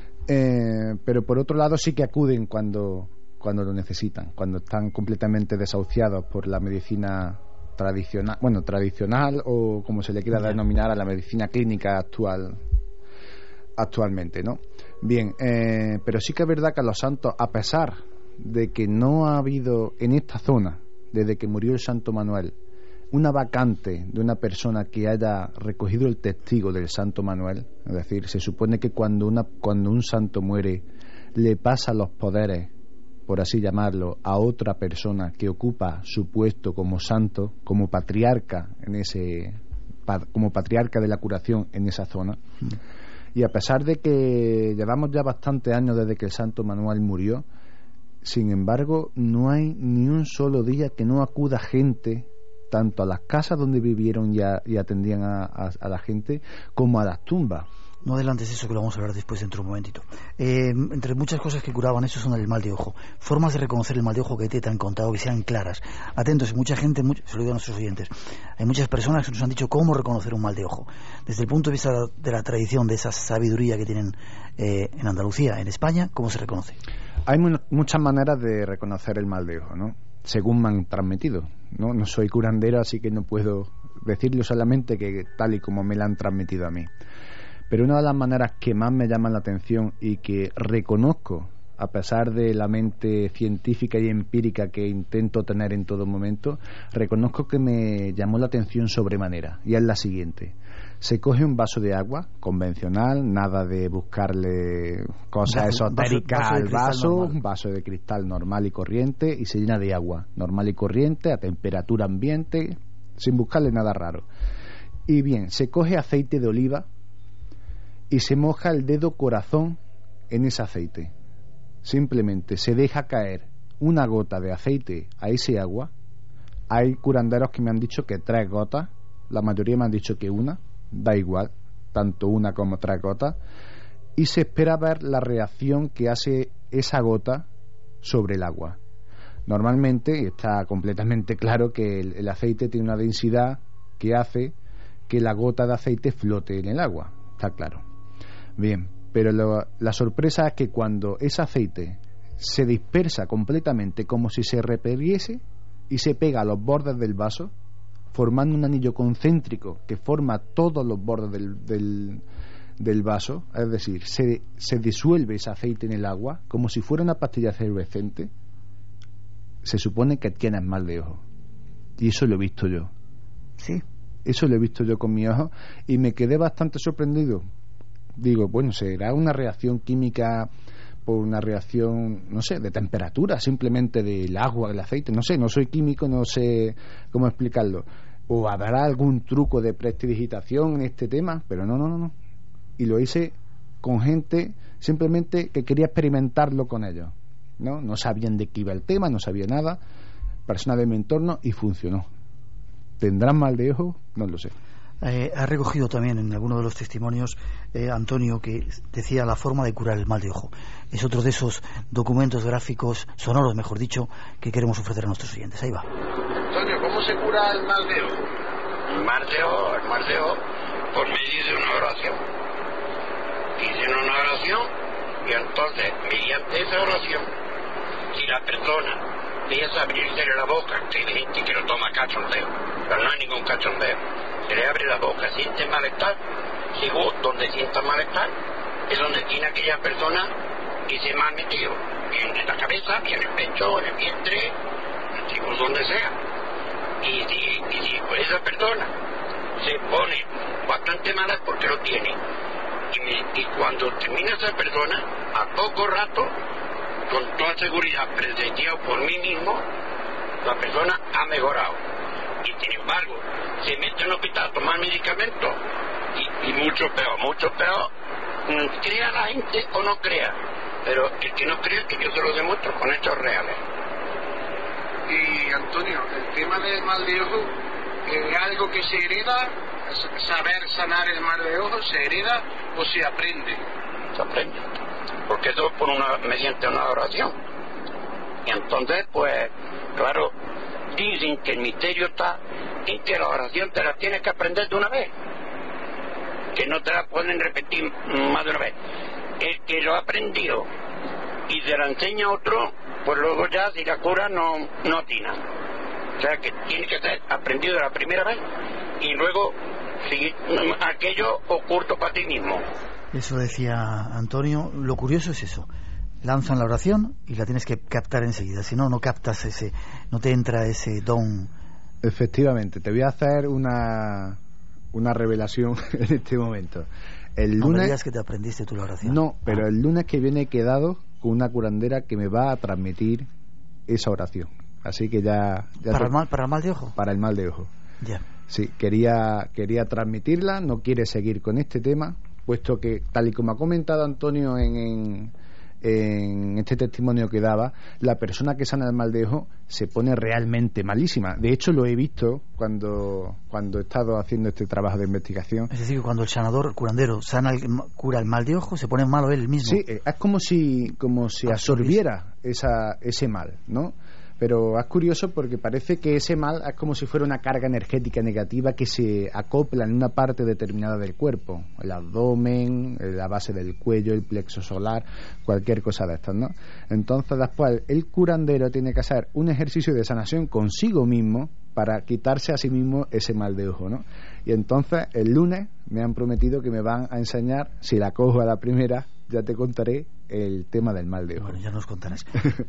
eh, pero por otro lado sí que acuden cuando cuando lo necesitan, cuando están completamente desahuciados por la medicina tradicional, bueno, tradicional o como se le quiera denominar a la medicina clínica actual actualmente, ¿no? Bien, eh, pero sí que es verdad que los santos, a pesar de que no ha habido en esta zona, desde que murió el santo Manuel, una vacante de una persona que haya recogido el testigo del santo Manuel, es decir, se supone que cuando una cuando un santo muere le pasa los poderes, por así llamarlo, a otra persona que ocupa su puesto como santo, como patriarca en ese como patriarca de la curación en esa zona. Mm. Y a pesar de que llevamos ya bastantes años desde que el santo Manuel murió, sin embargo, no hay ni un solo día que no acuda gente tanto a las casas donde vivieron y, a, y atendían a, a, a la gente, como a las tumbas. No adelantes eso, que lo vamos a hablar después dentro de un momentito. Eh, entre muchas cosas que curaban eso son el mal de ojo. Formas de reconocer el mal de ojo que te han contado, que sean claras. Atentos, mucha gente, mucho, se lo digo a nuestros oyentes, hay muchas personas que nos han dicho cómo reconocer un mal de ojo. Desde el punto de vista de la tradición, de esa sabiduría que tienen eh, en Andalucía, en España, ¿cómo se reconoce? Hay mu- muchas maneras de reconocer el mal de ojo, ¿no? Según me han transmitido, ¿no? No soy curandero, así que no puedo decirlo solamente que tal y como me la han transmitido a mí. Pero una de las maneras que más me llaman la atención y que reconozco, a pesar de la mente científica y empírica que intento tener en todo momento, reconozco que me llamó la atención sobremanera, y es la siguiente. Se coge un vaso de agua convencional, nada de buscarle cosas vaso, esotéricas vaso, vaso al vaso, un vaso de cristal normal y corriente, y se llena de agua normal y corriente a temperatura ambiente, sin buscarle nada raro. Y bien, se coge aceite de oliva y se moja el dedo corazón en ese aceite. Simplemente se deja caer una gota de aceite a ese agua. Hay curanderos que me han dicho que tres gotas, la mayoría me han dicho que una, da igual, tanto una como tres gotas, y se espera ver la reacción que hace esa gota sobre el agua. Normalmente está completamente claro que el, el aceite tiene una densidad que hace que la gota de aceite flote en el agua, está claro. Bien, pero lo, la sorpresa es que cuando ese aceite se dispersa completamente, como si se repeliese y se pega a los bordes del vaso, formando un anillo concéntrico que forma todos los bordes del, del, del vaso, es decir, se, se disuelve ese aceite en el agua como si fuera una pastilla efervescente, se supone que tienes mal de ojo. Y eso lo he visto yo. Sí. Eso lo he visto yo con mi ojo y me quedé bastante sorprendido. Digo, bueno, será una reacción química por una reacción, no sé, de temperatura, simplemente del agua, del aceite, no sé, no soy químico, no sé cómo explicarlo. O habrá algún truco de prestidigitación en este tema, pero no, no, no, no. Y lo hice con gente simplemente que quería experimentarlo con ellos, ¿no? No sabían de qué iba el tema, no sabía nada, personas de mi entorno, y funcionó. ¿Tendrán mal de ojo? No lo sé. Eh, ha recogido también en alguno de los testimonios eh, Antonio, que decía la forma de curar el mal de ojo. Es otro de esos documentos gráficos, sonoros mejor dicho, que queremos ofrecer a nuestros oyentes. Ahí va. Antonio, ¿cómo se cura el mal de ojo? El mal de ojo, el mal de ojo, por medio de una oración. Dicen una oración y entonces, mediante esa oración, si la persona empieza a abrirse la boca, que hay gente que lo toma cachondeo, pero no hay ningún cachondeo, se le abre la boca, siente malestar, según donde sienta malestar es donde tiene aquella persona que se me ha metido, bien en la cabeza, bien en el pecho, en el vientre, decimos donde sea. Y si, y si pues esa persona se pone bastante mala es porque lo tiene. Y, me, y cuando termina esa persona, a poco rato, con toda seguridad, presenciado por mí mismo, la persona ha mejorado. Y sin embargo, se mete en el hospital a tomar medicamentos y, y mucho peor, mucho peor, crea la gente o no crea. Pero el que no cree, que yo se lo demuestro con hechos reales. Y Antonio, el tema del mal de ojo es algo que se hereda, saber sanar el mal de ojo, se hereda o se aprende. Se aprende, porque eso es por una, mediante una oración. Y entonces, pues, claro, dicen que el misterio está en que la oración te la tienes que aprender de una vez, que no te la pueden repetir más de una vez. El que lo ha aprendido y se la enseña a otro, pues luego ya si la cura no, no atina. O sea que tiene que ser aprendido la primera vez y luego seguir aquello oculto para ti mismo. Eso decía Antonio. Lo curioso es eso: lanzan la oración y la tienes que captar enseguida, si no, no captas ese, no te entra ese don. Efectivamente, te voy a hacer una, una revelación en este momento. El no lunes... me digas que te aprendiste tú la oración. No, pero ah. el lunes que viene he quedado con una curandera que me va a transmitir esa oración. Así que ya... ya ¿Para, te... el mal, ¿Para el mal de ojo? Para el mal de ojo. Ya. Sí, quería, quería transmitirla, no quiere seguir con este tema, puesto que, tal y como ha comentado Antonio en... en en este testimonio que daba, la persona que sana el mal de ojo se pone realmente malísima. De hecho, lo he visto cuando cuando he estado haciendo este trabajo de investigación. Es decir, que cuando el sanador, el curandero, sana el, cura el mal de ojo, se pone malo él mismo. Sí, es como si como si absorbiera esa, ese mal, ¿no? Pero es curioso porque parece que ese mal es como si fuera una carga energética negativa que se acopla en una parte determinada del cuerpo, el abdomen, la base del cuello, el plexo solar, cualquier cosa de estas, ¿no? Entonces después el curandero tiene que hacer un ejercicio de sanación consigo mismo para quitarse a sí mismo ese mal de ojo, ¿no? Y entonces el lunes me han prometido que me van a enseñar, si la cojo a la primera, ya te contaré el tema del mal de ojo. Bueno, ya nos contarás.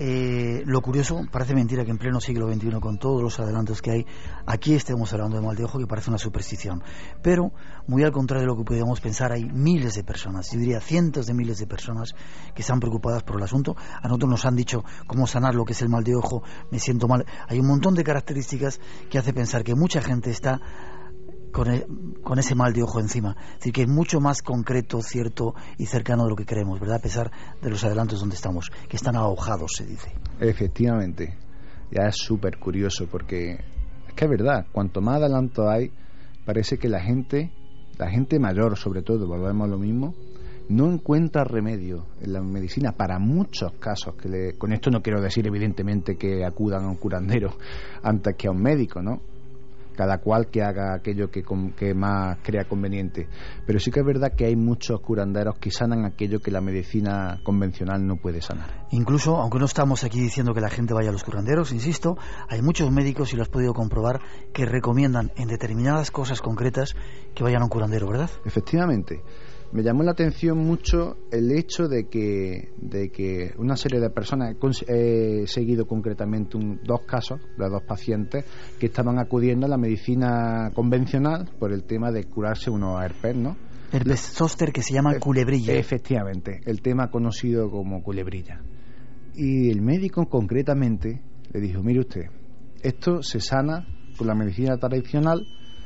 eh, lo curioso, parece mentira que en pleno siglo veintiuno, con todos los adelantos que hay, aquí estemos hablando de mal de ojo, que parece una superstición. Pero, muy al contrario de lo que podíamos pensar, hay miles de personas, yo diría cientos de miles de personas que están preocupadas por el asunto. A nosotros nos han dicho cómo sanar lo que es el mal de ojo, me siento mal. Hay un montón de características que hace pensar que mucha gente está Con, el, con ese mal de ojo encima. Es decir, que es mucho más concreto, cierto y cercano de lo que queremos, ¿verdad? A pesar de los adelantos donde estamos, que están ahogados, se dice. Efectivamente. Ya es súper curioso porque es que es verdad, cuanto más adelanto hay, parece que la gente, la gente mayor sobre todo, volvemos a lo mismo, no encuentra remedio en la medicina para muchos casos. Que le, con esto no quiero decir evidentemente que acudan a un curandero antes que a un médico, ¿no? Cada cual que haga aquello que, que más crea conveniente, pero sí que es verdad que hay muchos curanderos que sanan aquello que la medicina convencional no puede sanar. Incluso, aunque no estamos aquí diciendo que la gente vaya a los curanderos, insisto, hay muchos médicos, y lo has podido comprobar, que recomiendan en determinadas cosas concretas que vayan a un curandero, ¿verdad? Efectivamente. Me llamó la atención mucho el hecho de que de que una serie de personas, he seguido concretamente un, dos casos de dos pacientes que estaban acudiendo a la medicina convencional por el tema de curarse unos herpes, ¿no? Herpes zóster, que se llama culebrilla. Efectivamente, el tema conocido como culebrilla. Y el médico concretamente le dijo: mire usted, esto se sana con la medicina tradicional,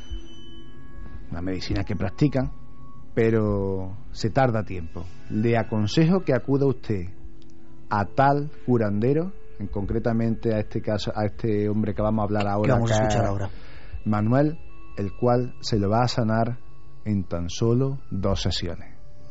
la medicina que practican, pero se tarda tiempo. Le aconsejo que acuda usted a tal curandero, en concretamente a este caso, a este hombre que vamos a hablar ahora, que vamos a escuchar ahora, Manuel, el cual se lo va a sanar en tan solo dos sesiones.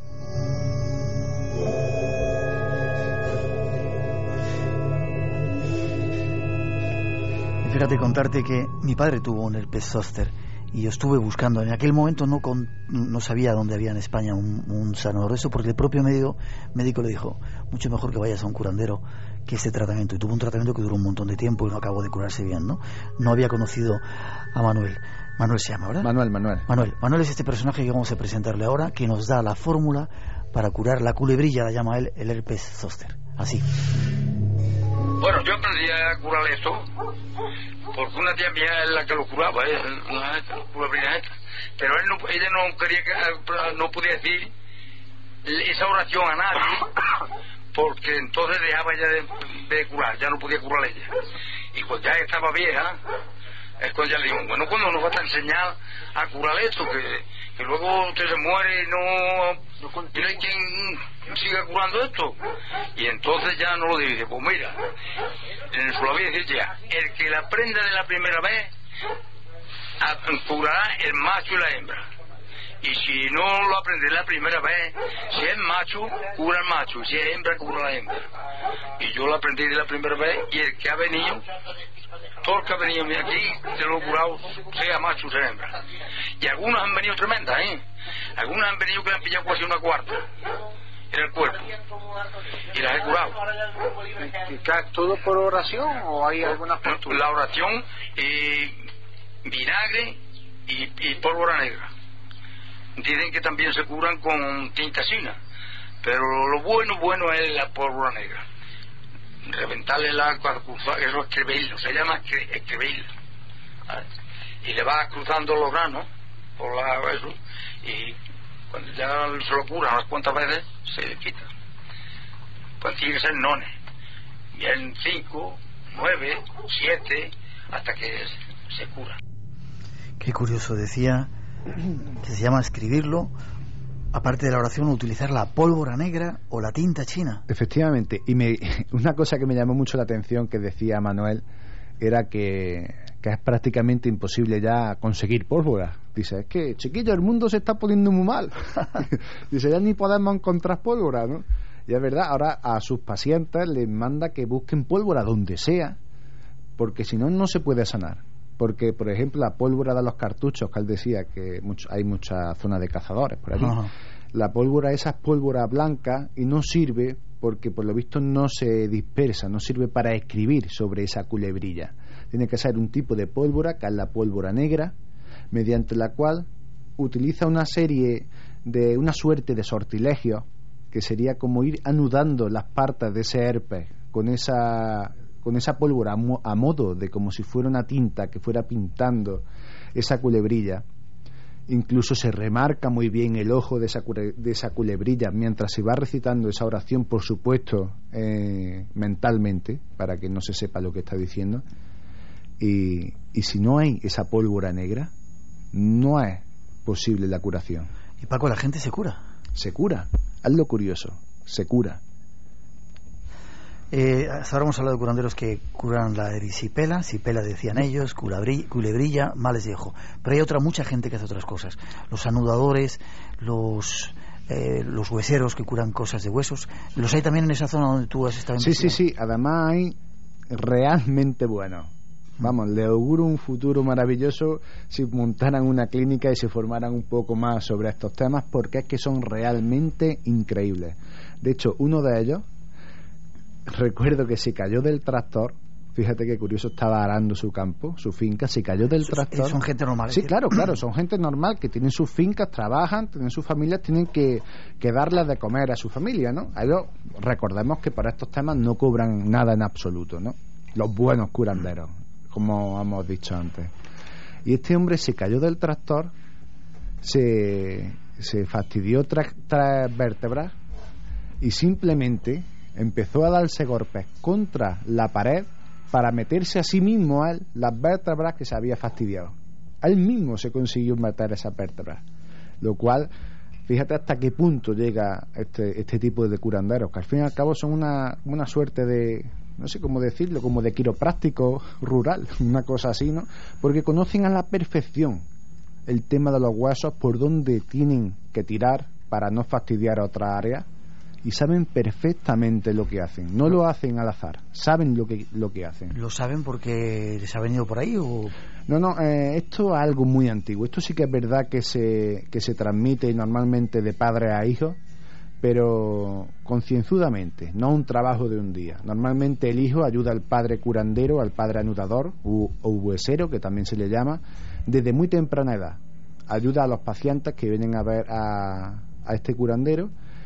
Fíjate, contarte que mi padre tuvo un herpes zóster y yo estuve buscando. En aquel momento no con, no sabía dónde había en España un, un sanador de eso, porque el propio médico, médico le dijo: mucho mejor que vayas a un curandero que este tratamiento. Y tuvo un tratamiento que duró un montón de tiempo y no acabó de curarse bien, ¿no? No había conocido a Manuel. Manuel se llama, ¿verdad? Manuel, Manuel. Manuel. Manuel es este personaje que vamos a presentarle ahora, que nos da la fórmula para curar la culebrilla, la llama él, el herpes zóster. Así. Bueno, yo aprendí a curar esto porque una tía mía es la que lo curaba, ¿eh? la, la curabrina esta. Pero él no, ella no quería que, no podía decir esa oración a nadie porque entonces dejaba ya de, de curar, ya no podía curar ella. Y pues ya estaba vieja, es cuando ya le digo, bueno, cuando nos vas a enseñar a curar esto, que, que luego usted se muere y no, y no hay quien siga curando esto. Y entonces ya no lo dice, pues mira, en su la vida dice ya, el que la aprenda de la primera vez a, curará el macho y la hembra. Y si no lo aprende la primera vez, si es macho, cura el macho, y si es hembra, cura la hembra. Y yo lo aprendí de la primera vez, y el que ha venido, todo el que ha venido aquí, se lo he curado, sea macho o sea hembra. Y algunos han venido tremendas, ¿eh? Algunos han venido que le han pillado casi una cuarta en el cuerpo. Y las he curado. ¿Todo por oración o hay algunas posturas? La oración, eh, vinagre y, y pólvora negra. Dicen que también se curan con tinta china, pero lo bueno, bueno es la pólvora negra. Reventarle la cruzar, eso es escribirlo, se llama escribirlo. Y le vas cruzando los granos por la eso, y cuando ya se lo curan unas cuantas veces, se le quita. Pues tiene que ser nones. Bien cinco, nueve, siete, hasta que se cura. Qué curioso, decía que se llama escribirlo, aparte de la oración, utilizar la pólvora negra o la tinta china. Efectivamente, y me, una cosa que me llamó mucho la atención que decía Manuel era que, que es prácticamente imposible ya conseguir pólvora. Dice, es que, chiquillo, el mundo se está poniendo muy mal. Dice, ya ni podemos encontrar pólvora, ¿no? Y es verdad, ahora a sus pacientes les manda que busquen pólvora donde sea, porque si no, no se puede sanar. Porque, por ejemplo, la pólvora de los cartuchos, que él decía que mucho, hay muchas zonas de cazadores por allí, uh-huh. La pólvora esa es pólvora blanca y no sirve porque, por lo visto, no se dispersa, no sirve para escribir sobre esa culebrilla. Tiene que ser un tipo de pólvora, que es la pólvora negra, mediante la cual utiliza una serie de, una suerte de sortilegios, que sería como ir anudando las partes de ese herpes con esa... con esa pólvora a, mo- a modo de como si fuera una tinta que fuera pintando esa culebrilla. Incluso se remarca muy bien el ojo de esa, cure- de esa culebrilla mientras se va recitando esa oración, por supuesto, eh, mentalmente, para que no se sepa lo que está diciendo. Y, y si no hay esa pólvora negra, no es posible la curación. Y Paco, la gente se cura. Se cura. Es lo curioso. Se cura. Eh, hasta ahora hemos hablado de curanderos que curan la erisipela, sipela decían ellos, culabri, culebrilla, males de ojo. Pero hay otra mucha gente que hace otras cosas. Los anudadores, los eh, los hueseros que curan cosas de huesos. ¿Los hay también en esa zona donde tú has estado? Sí, sí, sí. Además hay realmente buenos. Vamos, le auguro un futuro maravilloso si montaran una clínica y se formaran un poco más sobre estos temas, porque es que son realmente increíbles. De hecho, uno de ellos, recuerdo que se cayó del tractor. Fíjate qué curioso, estaba arando su campo, su finca, se cayó del tractor. Son gente normal. Sí, claro, claro, son gente normal que tienen sus fincas, trabajan, tienen sus familias, tienen que, que darles de comer a su familia, ¿no? Ellos, recordemos que para estos temas no cobran nada en absoluto, ¿no? Los buenos curanderos, como hemos dicho antes. Y este hombre se cayó del tractor, se, se fastidió tres, tres vértebras y simplemente empezó a darse golpes contra la pared para meterse a sí mismo a él las vértebras que se había fastidiado. Él mismo se consiguió meter esas vértebras, lo cual, fíjate hasta qué punto llega este, este tipo de curanderos, que al fin y al cabo son una, una suerte de, no sé cómo decirlo, como de quiropráctico rural, una cosa así, ¿no? Porque conocen a la perfección el tema de los huesos, por dónde tienen que tirar para no fastidiar a otra área, y saben perfectamente lo que hacen. No lo hacen al azar, saben lo que lo que hacen. ¿Lo saben porque les ha venido por ahí o...? No, no, eh, esto es algo muy antiguo. Esto sí que es verdad que se, que se transmite normalmente de padre a hijo, pero concienzudamente, no un trabajo de un día. Normalmente el hijo ayuda al padre curandero, al padre anudador u, o huesero, que también se le llama, desde muy temprana edad. Ayuda a los pacientes que vienen a ver a, a este curandero,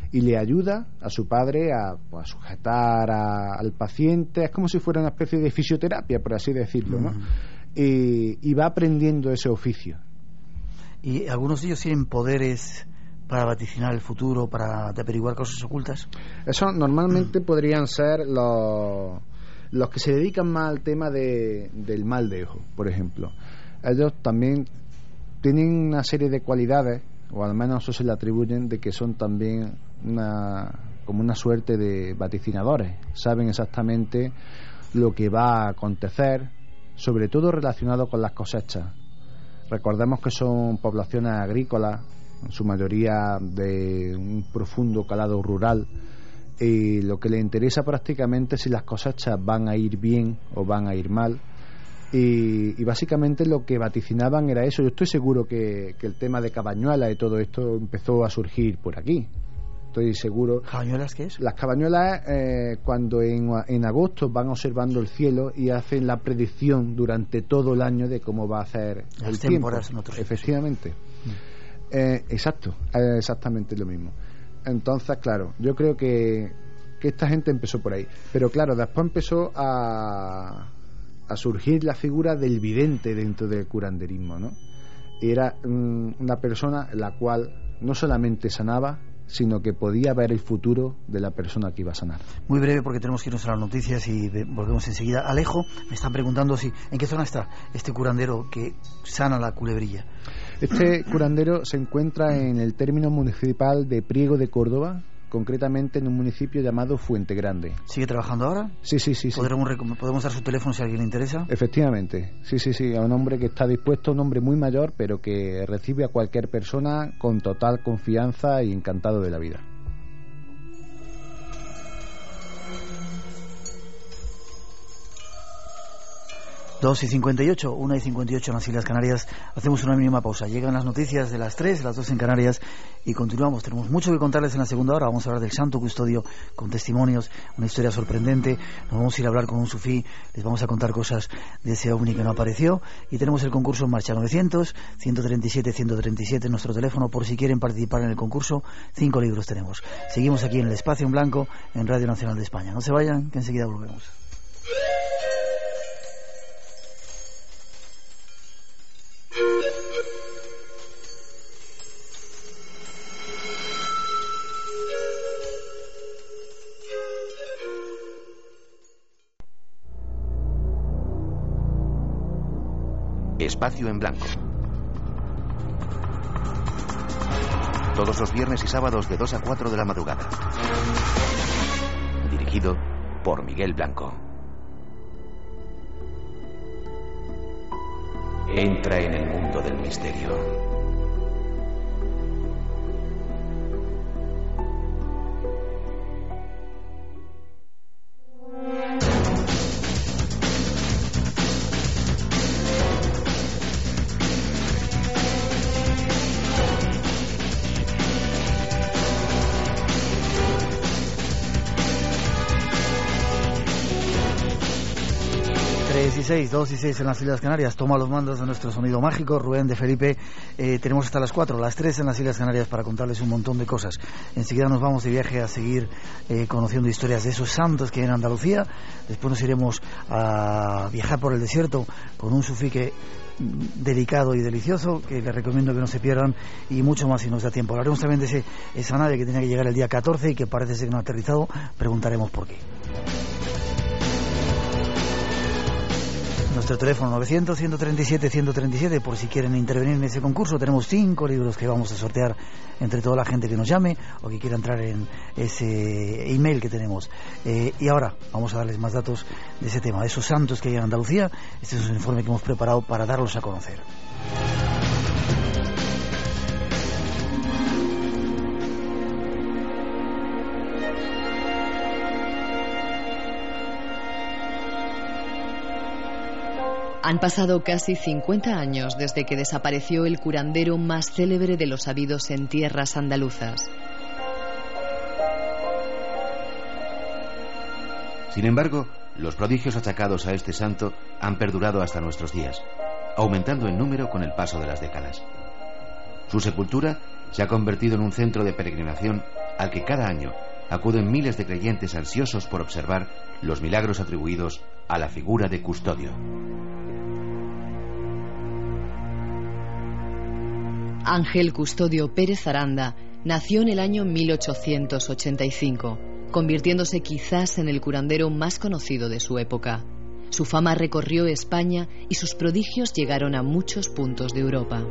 y le ayuda a su padre a, pues, a sujetar a, al paciente. Es como si fuera una especie de fisioterapia, por así decirlo, ¿no? Uh-huh. y, y va aprendiendo ese oficio. ¿Y algunos de ellos tienen poderes para vaticinar el futuro, para averiguar cosas ocultas? Eso normalmente uh-huh. podrían ser los, los que se dedican más al tema de, del mal de ojo, por ejemplo. Ellos también tienen una serie de cualidades, o al menos eso se le atribuyen, de que son también una como una suerte de vaticinadores. Saben exactamente lo que va a acontecer, sobre todo relacionado con las cosechas. Recordemos que son poblaciones agrícolas, en su mayoría de un profundo calado rural, y lo que les interesa prácticamente es si las cosechas van a ir bien o van a ir mal. Y, y básicamente lo que vaticinaban era eso. Yo estoy seguro que, que el tema de cabañuelas y todo esto empezó a surgir por aquí. Estoy seguro. ¿Cabañuelas qué es? Las cabañuelas, eh, cuando en, en agosto van observando el cielo y hacen la predicción durante todo el año de cómo va a hacer Las el tiempo. En otros Efectivamente. Mm. Eh, exacto, es exactamente lo mismo. Entonces, claro, yo creo que, que esta gente empezó por ahí. Pero claro, después empezó a... a surgir la figura del vidente dentro del curanderismo, ¿no? Era um, una persona la cual no solamente sanaba, sino que podía ver el futuro de la persona que iba a sanar. Muy breve, porque tenemos que irnos a las noticias y de, volvemos enseguida. Alejo, me están preguntando si en qué zona está este curandero que sana la culebrilla. Este curandero se encuentra en el término municipal de Priego de Córdoba, concretamente en un municipio llamado Fuente Grande. ¿Sigue trabajando ahora? Sí, sí, sí. ¿Podremos, sí. ¿Podemos dar su teléfono si a alguien le interesa? Efectivamente, sí, sí, sí. A un hombre que está dispuesto, un hombre muy mayor, pero que recibe a cualquier persona con total confianza y encantado de la vida. dos y cincuenta y ocho, una y cincuenta y ocho en las Islas Canarias. Hacemos una mínima pausa. Llegan las noticias de las tres, las dos en Canarias, y continuamos. Tenemos mucho que contarles en la segunda hora. Vamos a hablar del Santo Custodio con testimonios, una historia sorprendente. Nos vamos a ir a hablar con un sufí, les vamos a contar cosas de ese ovni que no apareció, y tenemos el concurso en marcha. Novecientos, ciento treinta y siete, ciento treinta y siete nuestro teléfono por si quieren participar en el concurso. Cinco libros tenemos. Seguimos aquí en el Espacio en Blanco en Radio Nacional de España. No se vayan, que enseguida volvemos. Espacio en Blanco. Todos los viernes y sábados de dos a cuatro de la madrugada. Dirigido por Miguel Blanco. Entra en el mundo del misterio. dos y seis en las Islas Canarias. Toma los mandos de nuestro sonido mágico, Rubén de Felipe. Eh, tenemos hasta las cuatro, las tres en las Islas Canarias para contarles un montón de cosas. Enseguida nos vamos de viaje a seguir eh, conociendo historias de esos santos que hay en Andalucía. Después nos iremos a viajar por el desierto con un sufí que delicado y delicioso, que les recomiendo que no se pierdan, y mucho más si nos da tiempo. Hablaremos también de ese, esa nave que tenía que llegar el día catorce y que parece ser que no ha aterrizado. Preguntaremos por qué. Nuestro teléfono novecientos, ciento treinta y siete, ciento treinta y siete por si quieren intervenir en ese concurso. Tenemos cinco libros que vamos a sortear entre toda la gente que nos llame o que quiera entrar en ese email que tenemos. Eh, y ahora vamos a darles más datos de ese tema, de esos santos que hay en Andalucía. Este es un informe que hemos preparado para darlos a conocer. Han pasado casi cincuenta años desde que desapareció el curandero más célebre de los habidos en tierras andaluzas. Sin embargo, los prodigios achacados a este santo han perdurado hasta nuestros días, aumentando en número con el paso de las décadas. Su sepultura se ha convertido en un centro de peregrinación al que cada año acuden miles de creyentes ansiosos por observar los milagros atribuidos a la figura de Custodio. Ángel Custodio Pérez Aranda nació en el año mil ochocientos ochenta y cinco, convirtiéndose quizás en el curandero más conocido de su época. Su fama recorrió España y sus prodigios llegaron a muchos puntos de Europa.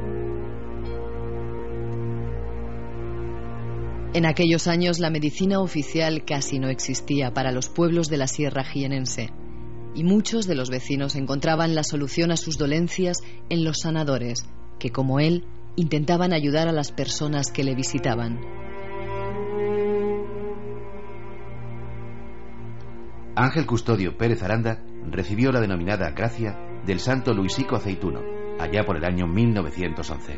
En aquellos años la medicina oficial casi no existía para los pueblos de la Sierra Jienense, y muchos de los vecinos encontraban la solución a sus dolencias en los sanadores, que como él intentaban ayudar a las personas que le visitaban. Ángel Custodio Pérez Aranda recibió la denominada gracia del santo Luisico Aceituno, allá por el año mil novecientos once.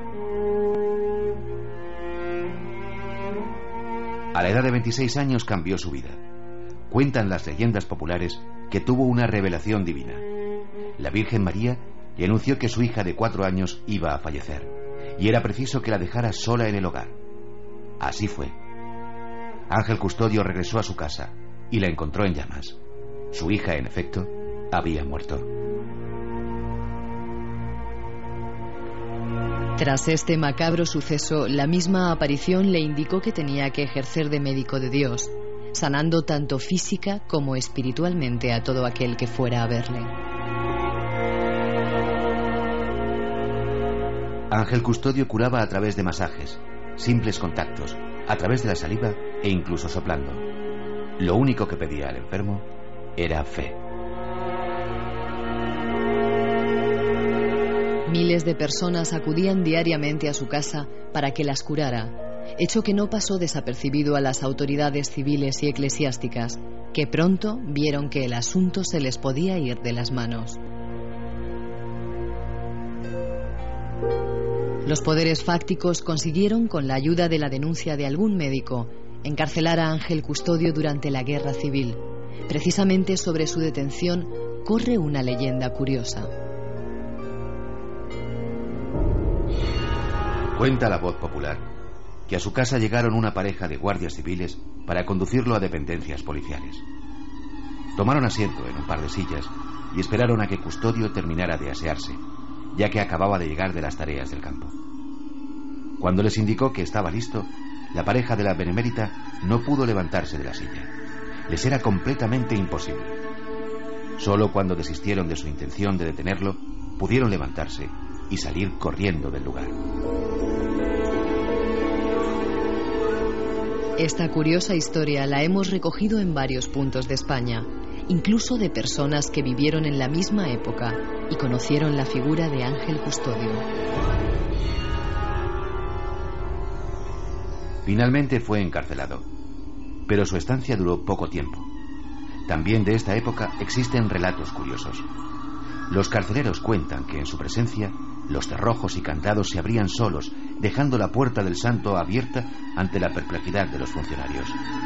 A la edad de veintiséis años cambió su vida. Cuentan las leyendas populares que tuvo una revelación divina. La Virgen María le anunció que su hija de cuatro años iba a fallecer, y era preciso que la dejara sola en el hogar. Así fue. Ángel Custodio regresó a su casa y la encontró en llamas. Su hija, en efecto, había muerto. Tras este macabro suceso, la misma aparición le indicó que tenía que ejercer de médico de Dios, sanando tanto física como espiritualmente a todo aquel que fuera a verle. Ángel Custodio curaba a través de masajes, simples contactos, a través de la saliva e incluso soplando. Lo único que pedía al enfermo era fe. Miles de personas acudían diariamente a su casa para que las curara, hecho que no pasó desapercibido a las autoridades civiles y eclesiásticas, que pronto vieron que el asunto se les podía ir de las manos. Los poderes fácticos consiguieron, con la ayuda de la denuncia de algún médico, encarcelar a Ángel Custodio durante la Guerra Civil. Precisamente sobre su detención corre una leyenda curiosa. Cuenta la voz popular que a su casa llegaron una pareja de guardias civiles para conducirlo a dependencias policiales. Tomaron asiento en un par de sillas y esperaron a que Custodio terminara de asearse, ya que acababa de llegar de las tareas del campo. Cuando les indicó que estaba listo, la pareja de la benemérita no pudo levantarse de la silla. Les era completamente imposible. Solo cuando desistieron de su intención de detenerlo, pudieron levantarse y salir corriendo del lugar. Esta curiosa historia la hemos recogido en varios puntos de España, incluso de personas que vivieron en la misma época y conocieron la figura de Ángel Custodio. Finalmente fue encarcelado, pero su estancia duró poco tiempo. También de esta época existen relatos curiosos. Los carceleros cuentan que en su presencia los cerrojos y candados se abrían solos, dejando la puerta del santo abierta ante la perplejidad de los funcionarios.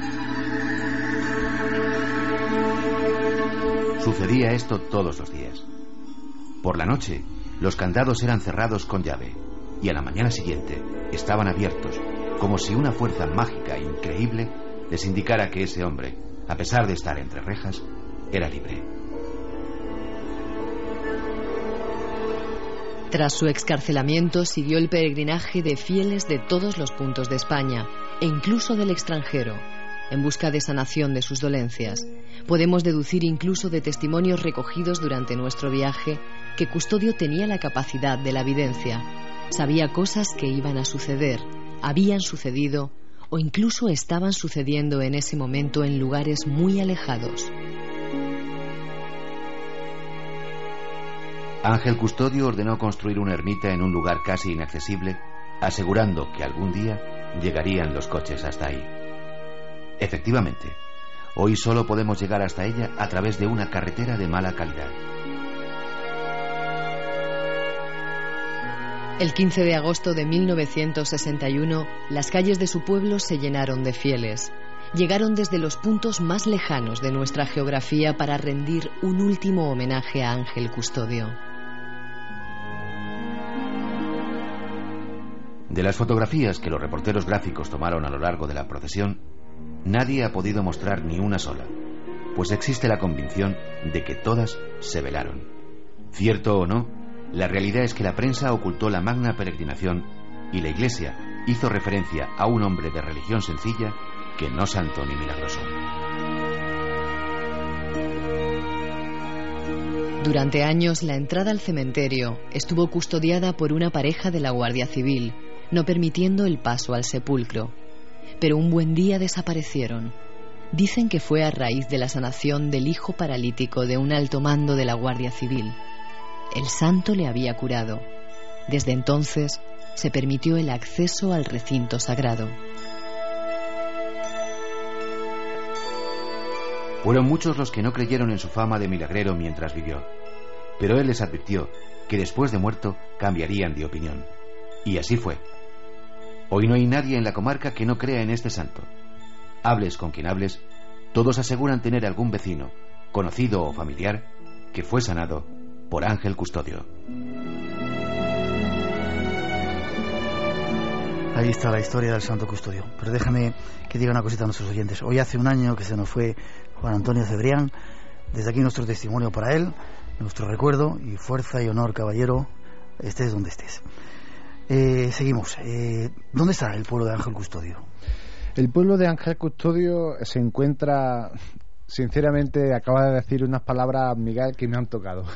Sucedía esto todos los días. Por la noche, los candados eran cerrados con llave, y a la mañana siguiente estaban abiertos, como si una fuerza mágica increíble les indicara que ese hombre, a pesar de estar entre rejas, era libre. Tras su excarcelamiento siguió el peregrinaje de fieles de todos los puntos de España, e incluso del extranjero, en busca de sanación de sus dolencias. Podemos deducir incluso de testimonios recogidos durante nuestro viaje que Custodio tenía la capacidad de la videncia. Sabía cosas que iban a suceder, habían sucedido o incluso estaban sucediendo en ese momento en lugares muy alejados. Ángel Custodio ordenó construir una ermita en un lugar casi inaccesible, asegurando que algún día llegarían los coches hasta ahí. Efectivamente, hoy solo podemos llegar hasta ella a través de una carretera de mala calidad. El quince de agosto de mil novecientos sesenta y uno, las calles de su pueblo se llenaron de fieles. Llegaron desde los puntos más lejanos de nuestra geografía para rendir un último homenaje a Ángel Custodio. De las fotografías que los reporteros gráficos tomaron a lo largo de la procesión, nadie ha podido mostrar ni una sola, pues existe la convicción de que todas se velaron. Cierto o no, la realidad es que la prensa ocultó la magna peregrinación y la Iglesia hizo referencia a un hombre de religión sencilla que no santo ni milagroso. Durante años la entrada al cementerio estuvo custodiada por una pareja de la Guardia Civil, no permitiendo el paso al sepulcro. Pero un buen día desaparecieron. Dicen que fue a raíz de la sanación del hijo paralítico de un alto mando de la Guardia Civil. El santo le había curado. Desde entonces se permitió el acceso al recinto sagrado. Fueron muchos los que no creyeron en su fama de milagrero mientras vivió, pero él les advirtió que después de muerto cambiarían de opinión. Y así fue. Hoy no hay nadie en la comarca que no crea en este santo. Hables con quien hables, todos aseguran tener algún vecino, conocido o familiar, que fue sanado por Ángel Custodio. Ahí está la historia del Santo Custodio. Pero déjame que diga una cosita a nuestros oyentes. Hoy hace un año que se nos fue Juan Antonio Cebrián. Desde aquí nuestro testimonio para él, nuestro recuerdo y fuerza y honor, caballero, estés donde estés. Eh, seguimos. Eh, ¿Dónde está el pueblo de Ángel Custodio? El pueblo de Ángel Custodio se encuentra, sinceramente, acaba de decir unas palabras, Miguel, que me han tocado.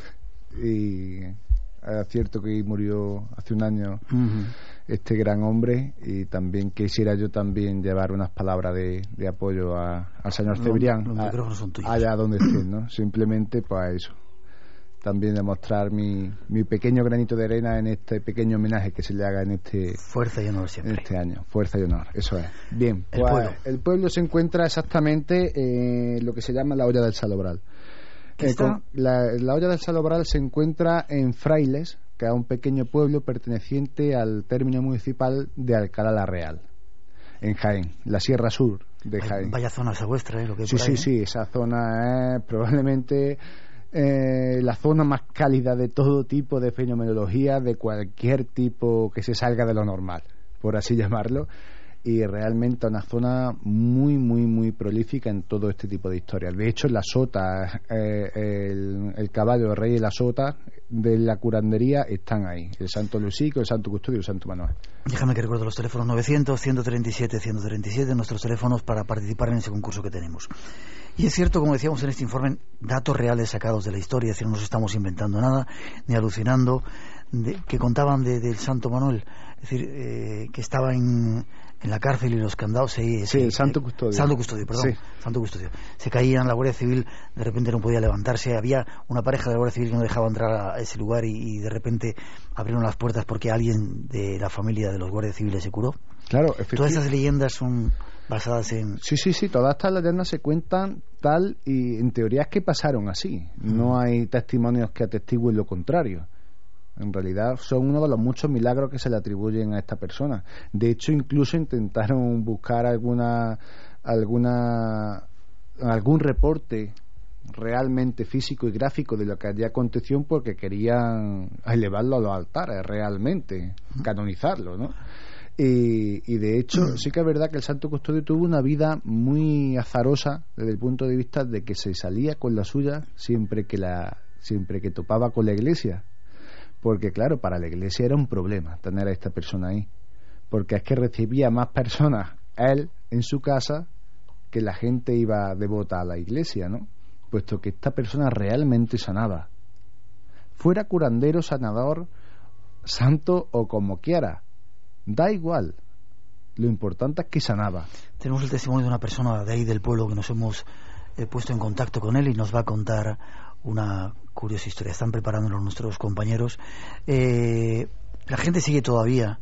Y es cierto que murió hace un año uh-huh. este gran hombre, y también quisiera yo también llevar unas palabras de, de apoyo a, al señor Cebrián, los micrófonos son tuyos. Allá donde estén, ¿no? Simplemente pues eso, también demostrar mi, mi pequeño granito de arena en este pequeño homenaje que se le haga en este fuerza y honor siempre. En este año, fuerza y honor, eso es. Bien, el pues pueblo. el pueblo se encuentra exactamente en lo que se llama la Hoya del Salobral. Eh, con, la, la Hoya del Salobral se encuentra en Frailes, que es un pequeño pueblo perteneciente al término municipal de Alcalá la Real, en Jaén, la Sierra Sur de Jaén. Vaya zona esa vuestra, ¿eh? Lo que sí, por sí, ahí, sí, esa zona es probablemente eh, la zona más cálida de todo tipo de fenomenología, de cualquier tipo que se salga de lo normal, por así llamarlo. Y realmente una zona muy, muy, muy prolífica en todo este tipo de historias. De hecho, en la sota, eh, el, el caballo, el rey y la sota de la curandería están ahí. El Santo Lucico, el Santo Custodio y el Santo Manuel. Déjame que recuerdo los teléfonos novecientos, ciento treinta y siete, ciento treinta y siete, nuestros teléfonos para participar en ese concurso que tenemos. Y es cierto, como decíamos en este informe, datos reales sacados de la historia, es decir, no nos estamos inventando nada, ni alucinando, de, que contaban de, del Santo Manuel, es decir, eh, que estaba en... en la cárcel y los candados se, sí, se, el Santo Custodio. Santo Custodio, perdón. Sí. Santo Custodio. Se caían, la Guardia Civil de repente no podía levantarse. Había una pareja de la Guardia Civil que no dejaba entrar a ese lugar y, y de repente abrieron las puertas porque alguien de la familia de los guardias civiles se curó. Claro, efectivamente. Todas esas leyendas son basadas en... Sí, sí, sí, todas estas leyendas se cuentan tal y en teoría es que pasaron así. Mm. No hay testimonios que atestiguen lo contrario. En realidad son uno de los muchos milagros que se le atribuyen a esta persona. De hecho, incluso intentaron buscar alguna alguna algún reporte realmente físico y gráfico de lo que allí aconteció, porque querían elevarlo a los altares realmente, canonizarlo, ¿no? Y, y de hecho sí que es verdad que el Santo Custodio tuvo una vida muy azarosa desde el punto de vista de que se salía con la suya siempre que la siempre que topaba con la Iglesia. Porque claro, para la Iglesia era un problema tener a esta persona ahí, porque es que recibía más personas él en su casa que la gente iba devota a la Iglesia, ¿no? Puesto que esta persona realmente sanaba, fuera curandero, sanador, santo o como quiera, da igual, lo importante es que sanaba. Tenemos el testimonio de una persona de ahí del pueblo que nos hemos eh, puesto en contacto con él y nos va a contar una curiosa historia. Están preparándolo nuestros compañeros. Eh, la gente sigue todavía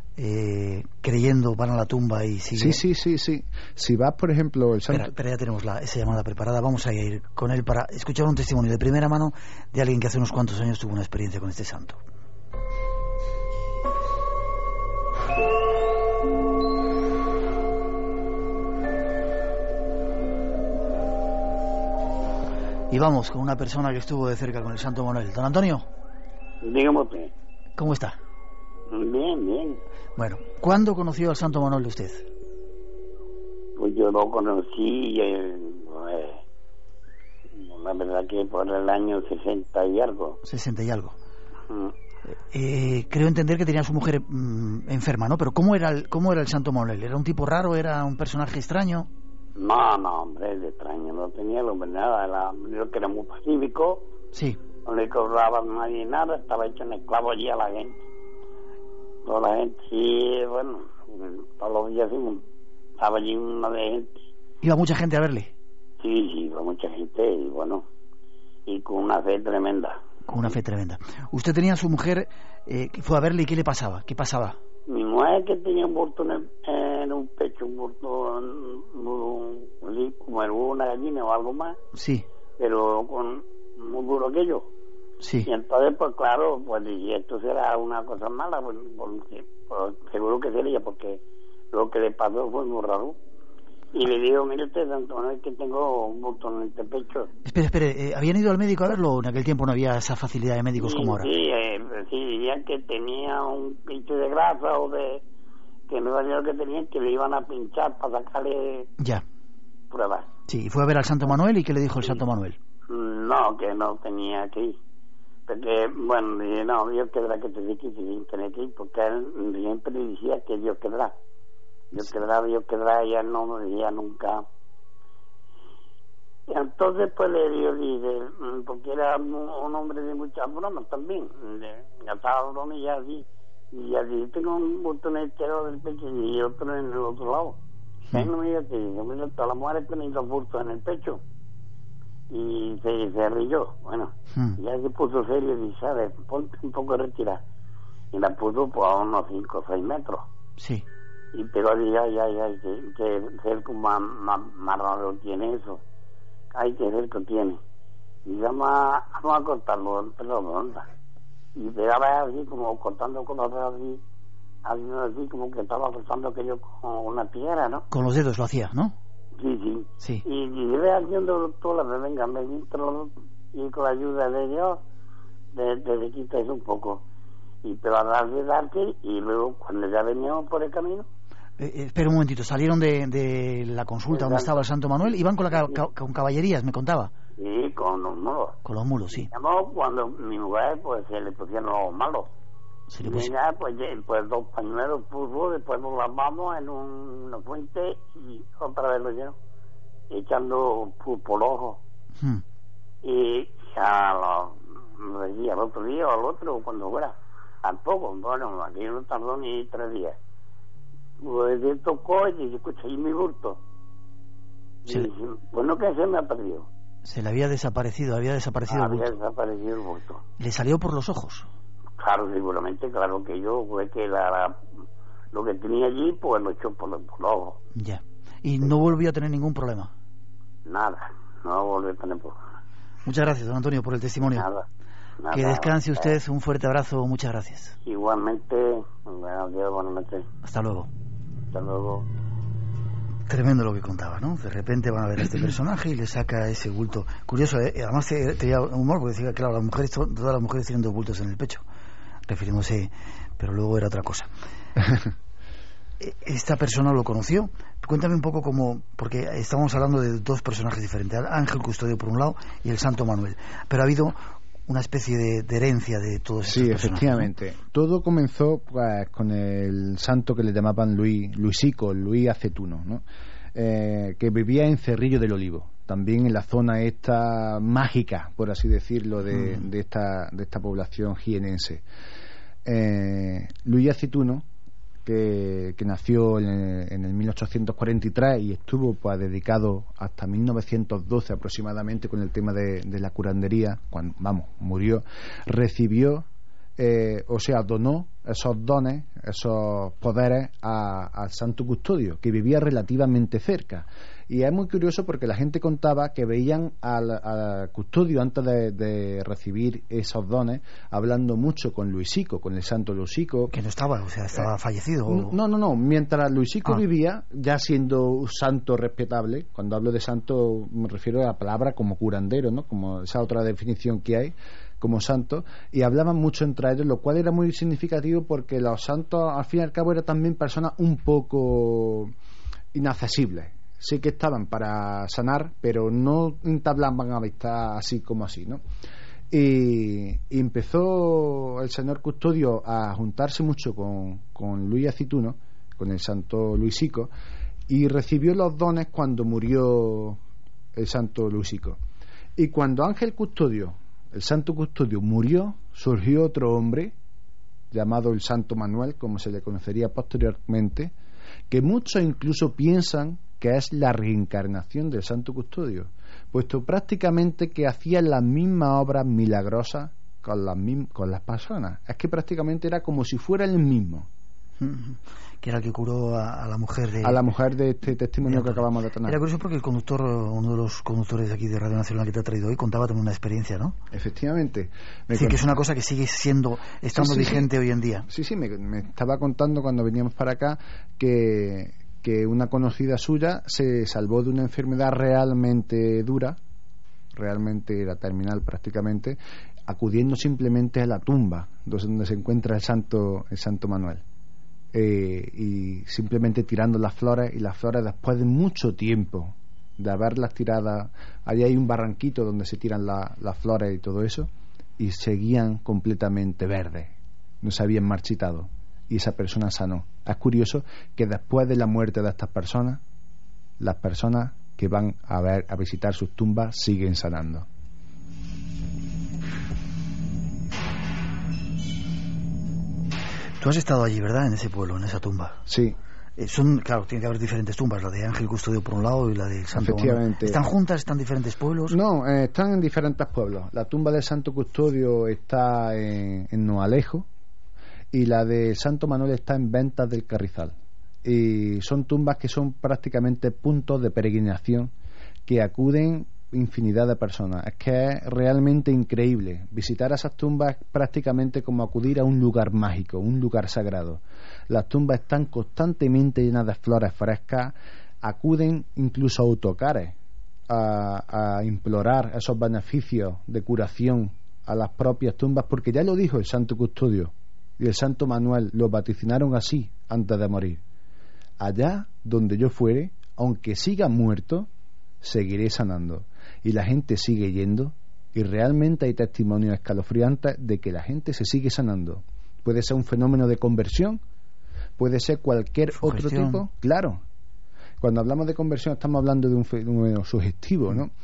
eh, creyendo, van a la tumba y sigue. Sí, sí, sí, sí. Si vas, por ejemplo, el Santo... Espera, espera, ya tenemos la, esa llamada preparada. Vamos a ir con él para escuchar un testimonio de primera mano de alguien que hace unos cuantos años tuvo una experiencia con este santo. Y vamos con una persona que estuvo de cerca con el Santo Manuel. Don Antonio. Dígame usted. ¿Cómo está? Bien, bien. Bueno, ¿cuándo conoció al Santo Manuel usted? Pues yo lo conocí, eh, pues, la verdad que por el año sesenta y algo. sesenta y algo. Mm. Eh, creo entender que tenía a su mujer mmm, enferma, ¿no? Pero ¿cómo era, el, ¿cómo era el Santo Manuel? ¿Era un tipo raro? ¿Era un personaje extraño? No, no, hombre, es extraño. No tenía lo nada. Era, yo que era muy pacífico. Sí. No le cobraba a nadie nada. Estaba hecho en esclavo allí a la gente. Toda la gente, sí, bueno, todos los días sí, estaba allí una de gente. ¿Iba mucha gente a verle? Sí, sí, iba mucha gente y bueno, y con una fe tremenda. Con una fe tremenda. ¿Usted tenía a su mujer eh, que fue a verle y qué le pasaba? ¿Qué pasaba? Mi mujer que tenía un bulto en, el, en un pecho, un bulto así como una gallina o algo más. Sí. Pero con muy duro que yo. Sí. Y entonces, pues claro, pues y esto será una cosa mala, pues, porque, pues, seguro que sería, porque lo que le pasó fue muy raro. Y le digo, mire usted, Santo Manuel, que tengo un botón en este pecho. Espere, espere, ¿eh, ¿habían ido al médico a verlo o en aquel tiempo no había esa facilidad de médicos sí, como ahora? Sí, eh, sí, dirían que tenía un pinche de grasa o de... que no sabía lo que tenían, que le iban a pinchar para sacarle... Ya. Pruebas. Sí, y fue a ver al Santo Manuel, ¿y qué le dijo el Santo Manuel? No, que no tenía que ir. Porque, bueno, dije, no, Dios quedará que te diga sin tener que ir, porque él siempre decía que Dios quedará. Dios quedará, Dios quedará, y él no me decía nunca. Y entonces, pues le dio, dice, porque era un, un hombre de muchas bromas también, gastaba bromas y así, y así tengo un botón entero del pecho y otro en el otro lado. Sí. Él no me dijo que, mira, todas las mujeres tienen dos bultos en el pecho. Y se, se rió, bueno, hmm. ya se puso serio y dice, ¿sabes? Ponte un poco retirada. Y la puso por a unos cinco o seis metros. Sí. Y pero dije, ay, ay, ay, que, que cerco más, más, más raro tiene eso. Ay, que cerco tiene. Y vamos a, vamos a cortarlo entre los dos. Y pegaba así, como cortando con los dedos así, haciendo así, como que estaba cortando aquello con una piedra, ¿no? Con los dedos lo hacía, ¿no? Sí, sí. Sí. Y, y iba haciendo todas las venga, me entro y con la ayuda de Dios, te, te quita eso un poco. Y te va a dar de darte, y luego cuando ya veníamos por el camino. Eh, espera un momentito, salieron de, de la consulta donde estaba el Santo Manuel, iban con, la, ca, ca, con caballerías, me contaba. Sí, con los mulos. Con los mulos, sí. Llamó cuando mi mujer, pues se le pusieron los malos. Se le y ya, pues, pues dos pañuelos puso, después nos lavamos en un, una fuente y otra vez lo llenó, echando por ojo. Hmm. Y ya lo decía al otro día o al otro, cuando fuera, tampoco, bueno, aquí no tardó ni tres días. Pues él tocó y dice, escucha, ¿y mi bulto? Y dice, bueno, que se me ha perdido. Se le había desaparecido, había desaparecido ah, el bulto. Había desaparecido el bulto. ¿Le salió por los ojos? Claro, seguramente, claro que yo, fue que la, la, lo que tenía allí, pues lo echó por los ojos. Ya. ¿Y no volvió a tener ningún problema? Nada, no volvió a tener problema. Muchas gracias, don Antonio, por el testimonio. Nada. Nada, que descanse usted, un fuerte abrazo, muchas gracias. Igualmente, buenos días, buenas noches. Hasta luego. Hasta luego. Tremendo lo que contaba, ¿no? De repente van a ver a este personaje y le saca ese bulto. Curioso, ¿eh? Además tenía humor porque decía, claro, las mujeres, todas las mujeres tienen dos bultos en el pecho, refiriéndose, pero luego era otra cosa. Esta persona lo conoció. Cuéntame un poco cómo, porque estamos hablando de dos personajes diferentes, Ángel Custodio por un lado y el Santo Manuel, pero ha habido una especie de, de herencia de todos estos sí, personajes. Sí, efectivamente. ¿No? Todo comenzó pues, con el santo que le llamaban Luis, Luisico, Luis Acetuno, ¿no? Eh, que vivía en Cerrillo del Olivo, también en la zona esta mágica, por así decirlo, de, mm. de, esta, de esta población jienense. Eh, Luis Acetuno, que, que nació en el, en el mil ochocientos cuarenta y tres y estuvo pues dedicado hasta mil novecientos doce aproximadamente con el tema de, de la curandería, cuando, vamos, murió, recibió, eh, o sea, donó esos dones, esos poderes a, al Santo Custodio, que vivía relativamente cerca, Y es muy curioso porque la gente contaba que veían al, al custodio antes de, de recibir esos dones hablando mucho con Luisico, con el santo Luisico. Que no estaba, o sea, estaba eh, fallecido. ¿O? No, no, no. Mientras Luisico ah. vivía, ya siendo un santo respetable, cuando hablo de santo me refiero a la palabra como curandero, ¿no? Como esa otra definición que hay como santos, y hablaban mucho entre ellos, lo cual era muy significativo porque los santos al fin y al cabo eran también personas un poco inaccesibles. Sí que estaban para sanar, pero no entablaban amistad así como así, ¿no? Y, y empezó el señor Custodio a juntarse mucho con, con Luis Acituno, con el santo Luisico, y recibió los dones cuando murió el santo Luisico. Y cuando Ángel Custodio, el santo Custodio, murió, surgió otro hombre llamado el santo Manuel, como se le conocería posteriormente, que muchos incluso piensan que es la reencarnación del santo Custodio, puesto prácticamente que hacía las mismas obras milagrosas con las, con las personas. Es que prácticamente era como si fuera el mismo. Que era el que curó a, a la mujer de... A la mujer de este testimonio de que acabamos de tener. Era curioso porque el conductor, uno de los conductores de aquí de Radio Nacional que te ha traído hoy, contaba también una experiencia, ¿no? Efectivamente. Es decir, que es una cosa que sigue siendo, estando sí, sí, vigente sí. hoy en día. Sí, sí, me, me estaba contando cuando veníamos para acá que, que una conocida suya se salvó de una enfermedad realmente dura, realmente era terminal prácticamente, acudiendo simplemente a la tumba donde se encuentra el santo, el santo Manuel. Eh, y simplemente tirando las flores, y las flores después de mucho tiempo de haberlas tiradas, allí hay un barranquito donde se tiran la, las flores y todo eso, y seguían completamente verdes, no se habían marchitado, y esa persona sanó. Es curioso que después de la muerte de estas personas, las personas que van a ver a visitar sus tumbas siguen sanando. Tú has estado allí, ¿verdad? En ese pueblo, en esa tumba. Sí. Eh, son, claro, tiene que haber diferentes tumbas, la de Ángel Custodio por un lado y la del Santo. Efectivamente. ¿Están juntas? ¿Están en diferentes pueblos? No, eh, están en diferentes pueblos. La tumba del Santo Custodio está en, en Noalejo y la del Santo Manuel está en Ventas del Carrizal. Y son tumbas que son prácticamente puntos de peregrinación que acuden infinidad de personas. Es que es realmente increíble. Visitar esas tumbas es prácticamente como acudir a un lugar mágico, un lugar sagrado. Las tumbas están constantemente llenas de flores frescas, acuden incluso autocares a, a implorar esos beneficios de curación a las propias tumbas, porque ya lo dijo el Santo Custodio y el Santo Manuel, lo vaticinaron así antes de morir: allá donde yo fuere, aunque siga muerto, seguiré sanando. Y la gente sigue yendo, y realmente hay testimonios escalofriantes de que la gente se sigue sanando. Puede ser un fenómeno de conversión, puede ser cualquier sugestión. Otro tipo, claro. Cuando hablamos de conversión estamos hablando de un fenómeno sugestivo, ¿no?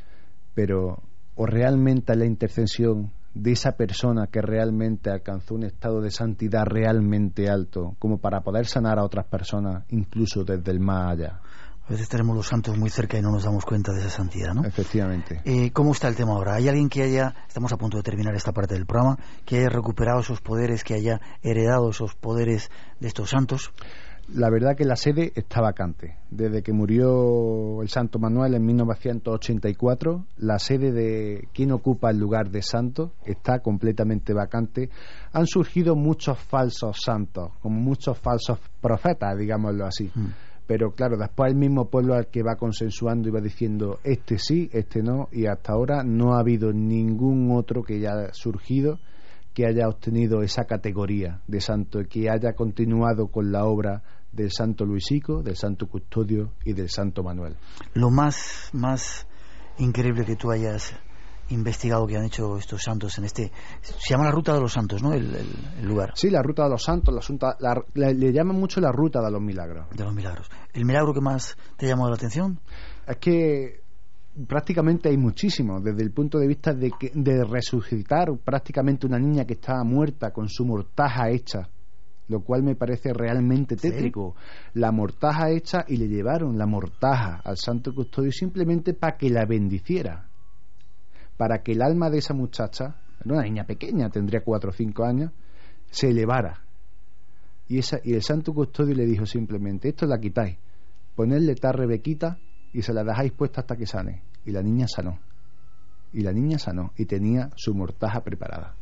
Pero o realmente la intercesión de esa persona que realmente alcanzó un estado de santidad realmente alto, como para poder sanar a otras personas, incluso desde el más allá. A veces tenemos los santos muy cerca y no nos damos cuenta de esa santidad, ¿no? Efectivamente. Eh, ¿Cómo está el tema ahora? ¿Hay alguien que haya, estamos a punto de terminar esta parte del programa, que haya recuperado esos poderes, que haya heredado esos poderes de estos santos? La verdad que la sede está vacante. Desde que murió el Santo Manuel en mil novecientos ochenta y cuatro, la sede de quien ocupa el lugar de santo está completamente vacante. Han surgido muchos falsos santos, como muchos falsos profetas, digámoslo así. Mm. Pero claro, después el mismo pueblo al que va consensuando y va diciendo este sí, este no, y hasta ahora no ha habido ningún otro que haya surgido que haya obtenido esa categoría de santo y que haya continuado con la obra del Santo Luisico, del Santo Custodio y del Santo Manuel. Lo más, más increíble que tú hayas investigado que han hecho estos santos en este, se llama la Ruta de los Santos, ¿no? El, el, el lugar. Sí, la Ruta de los Santos, la, asunta, la, la, le llaman mucho la Ruta de los Milagros. De los Milagros. ¿El milagro que más te ha llamado la atención? Es que prácticamente hay muchísimos, desde el punto de vista de, que, de resucitar prácticamente una niña que estaba muerta con su mortaja hecha, lo cual me parece realmente tétrico. ¿Sí? La mortaja hecha, y le llevaron la mortaja al Santo Custodio simplemente para que la bendiciera, para que el alma de esa muchacha, era una niña pequeña, tendría cuatro o cinco años, se elevara. Y, esa, y el Santo Custodio le dijo simplemente: esto la quitáis, ponedle esta Rebequita y se la dejáis puesta hasta que sane. Y la niña sanó. Y la niña sanó y tenía su mortaja preparada.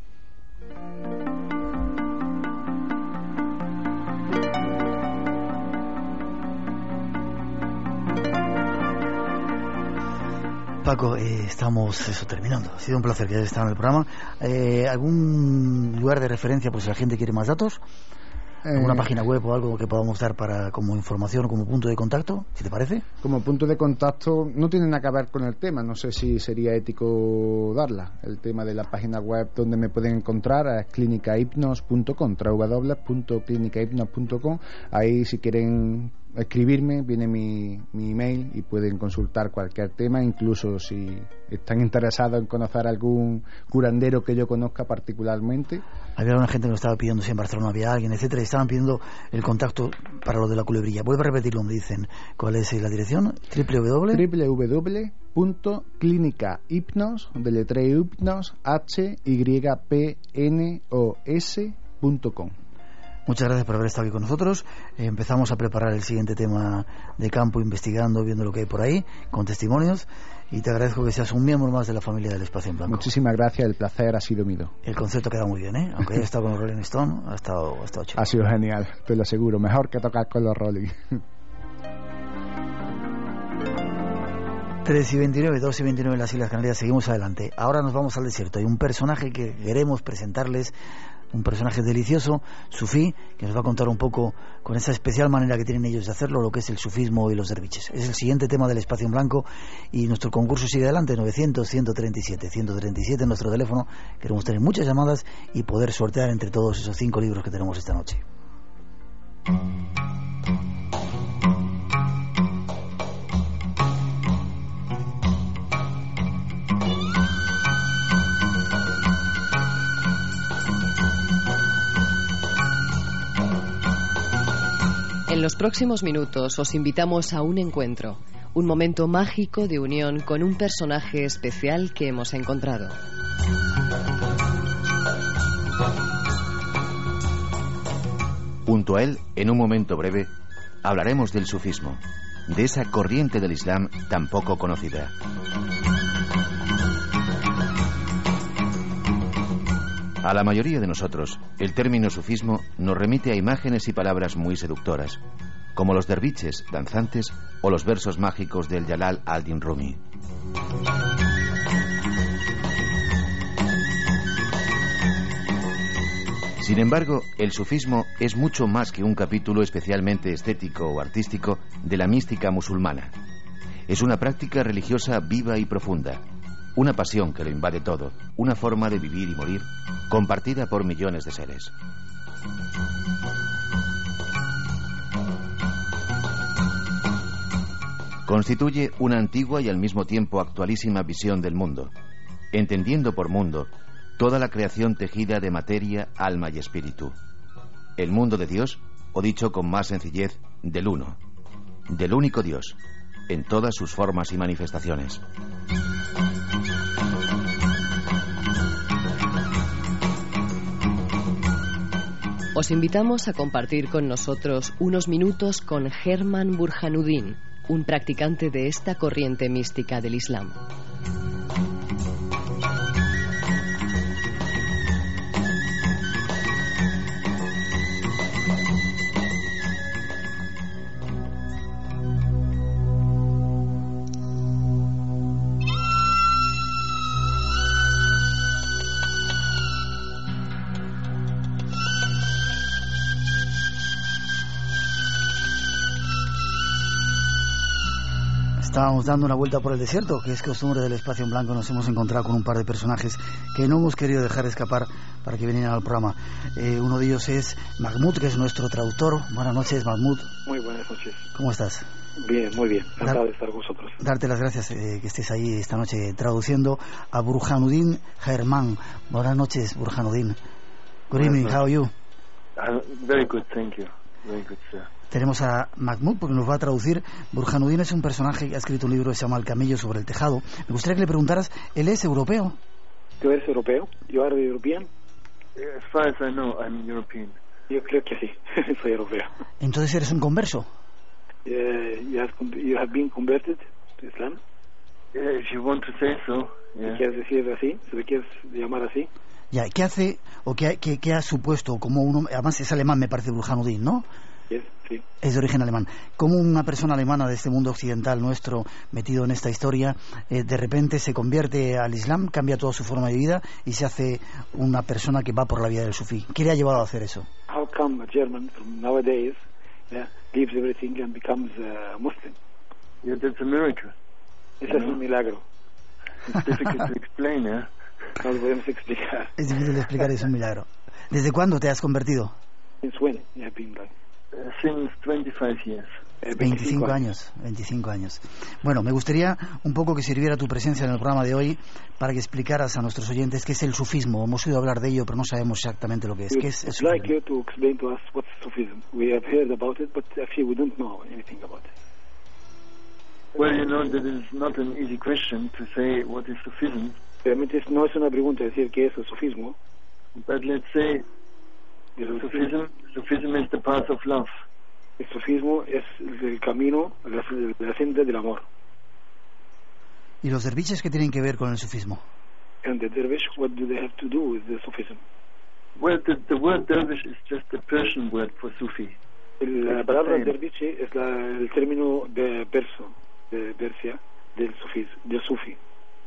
Paco, eh, estamos eso, terminando. Ha sido un placer que hayas estado en el programa. Eh, ¿Algún lugar de referencia por si la gente quiere más datos? ¿Alguna eh, página web o algo que podamos dar para como información o como punto de contacto, si te parece? Como punto de contacto no tiene nada que ver con el tema, no sé si sería ético darla. El tema de la página web donde me pueden encontrar es clínica hipnos punto com, w w w punto clínica hipnos punto com. Ahí si quieren escribirme viene mi, mi email y pueden consultar cualquier tema, incluso si están interesados en conocer algún curandero que yo conozca particularmente. Había una gente que nos estaba pidiendo si en Barcelona había alguien, etcétera, y estaban pidiendo el contacto para lo de la culebrilla. Vuelve a repetirlo, me dicen. ¿Cuál es la dirección? www w w w punto clínica hipnos, deletreo hipnos, h y p n o s punto com. Muchas gracias por haber estado aquí con nosotros. Eh, empezamos a preparar el siguiente tema de campo, investigando, viendo lo que hay por ahí, con testimonios. Y te agradezco que seas un miembro más de la familia del Espacio en Blanco. Muchísimas gracias, el placer ha sido mío. El concepto queda muy bien, ¿eh? Aunque haya estado con los Rolling Stone, ha estado, ha estado chido. Ha sido genial, te lo aseguro. Mejor que tocar con los Rolling. tres y veintinueve, dos y veintinueve en las Islas Canarias, seguimos adelante. Ahora nos vamos al desierto. Hay un personaje que queremos presentarles, un personaje delicioso, sufí, que nos va a contar un poco, con esa especial manera que tienen ellos de hacerlo, lo que es el sufismo y los derviches. Es el siguiente tema del Espacio en Blanco y nuestro concurso sigue adelante, novecientos, ciento treinta y siete, ciento treinta y siete en nuestro teléfono. Queremos tener muchas llamadas y poder sortear entre todos esos cinco libros que tenemos esta noche. En los próximos minutos os invitamos a un encuentro, un momento mágico de unión con un personaje especial que hemos encontrado. Junto a él, en un momento breve, hablaremos del sufismo, de esa corriente del Islam tan poco conocida. A la mayoría de nosotros, el término sufismo nos remite a imágenes y palabras muy seductoras, como los derviches danzantes o los versos mágicos del Jalal al-Din Rumi. Sin embargo, el sufismo es mucho más que un capítulo especialmente estético o artístico de la mística musulmana. Es una práctica religiosa viva y profunda, una pasión que lo invade todo, una forma de vivir y morir compartida por millones de seres. Constituye una antigua y al mismo tiempo actualísima visión del mundo, entendiendo por mundo toda la creación tejida de materia, alma y espíritu. El mundo de Dios, o dicho con más sencillez, del uno, del único Dios, en todas sus formas y manifestaciones. Os invitamos a compartir con nosotros unos minutos con Herman Burhanuddin, un practicante de esta corriente mística del Islam. Estábamos dando una vuelta por el desierto, que es costumbre del Espacio en Blanco. Nos hemos encontrado con un par de personajes que no hemos querido dejar escapar para que vinieran al programa. Eh, uno de ellos es Mahmoud, que es nuestro traductor. Buenas noches, Mahmoud. Muy buenas noches. ¿Cómo estás? Bien, muy bien. Encantado Dar, de estar con vosotros. Darte las gracias eh, que estés ahí esta noche traduciendo a Burhanuddin Herman. Buenas noches, Burhanuddin. Good evening, how are you? Uh, very good, thank you. Very good, sir. Tenemos a Mahmoud porque nos va a traducir. Burhanuddin es un personaje que ha escrito un libro que se llama El camello sobre el tejado. Me gustaría que le preguntaras, ¿él es europeo? ¿Tú eres europeo? ¿You are European? As far as I know, I'm European. Yo creo que sí, soy europeo. Entonces eres un converso. Uh, you, have, you have been converted to Islam? Yeah, if you want to say so, yeah. ¿Quieres decir así? ¿Se le quieres llamar así? Ya, ¿qué hace o qué, qué, qué ha supuesto como uno, además es alemán me parece Burhanuddin, ¿no? Yes, sí. Es de origen alemán. Como una persona alemana de este mundo occidental nuestro, metido en esta historia, eh, de repente se convierte al Islam, cambia toda su forma de vida y se hace una persona que va por la vía del sufí? ¿Qué le ha llevado a hacer eso? How come a German from nowadays yeah, leaves everything and becomes a Muslim? Yeah, that's a miracle. Ese es un milagro. It's difficult to explain, yeah? No lo podemos explicar. Es difícil de explicar, es un milagro. ¿Desde cuándo te has convertido? Since when you have been like? Uh, since twenty-five years. veinticinco años, veinticinco años. Bueno, me gustaría un poco que sirviera tu presencia en el programa de hoy para que explicaras a nuestros oyentes qué es el sufismo. Hemos oído hablar de ello, pero no sabemos exactamente lo que es. ¿Qué es el sufismo? I'd like you to explain to us what's Sufism. We have heard about it, but actually we don't know anything about it. Well, you know, that is not an easy question to say what is Sufism. Realmente no es una pregunta decir qué es el sufismo. But let's say Sufism, Sufism is the path of love. El sufismo es el camino, la, la senda del amor. ¿Y los derviches qué tienen que ver con el sufismo? And the dervish, what do they have to do with the Sufism? Well, the, the word dervish is just the Persian word for Sufi. La palabra dervish es la, el término de perso, de Persia, del sufis, del sufi.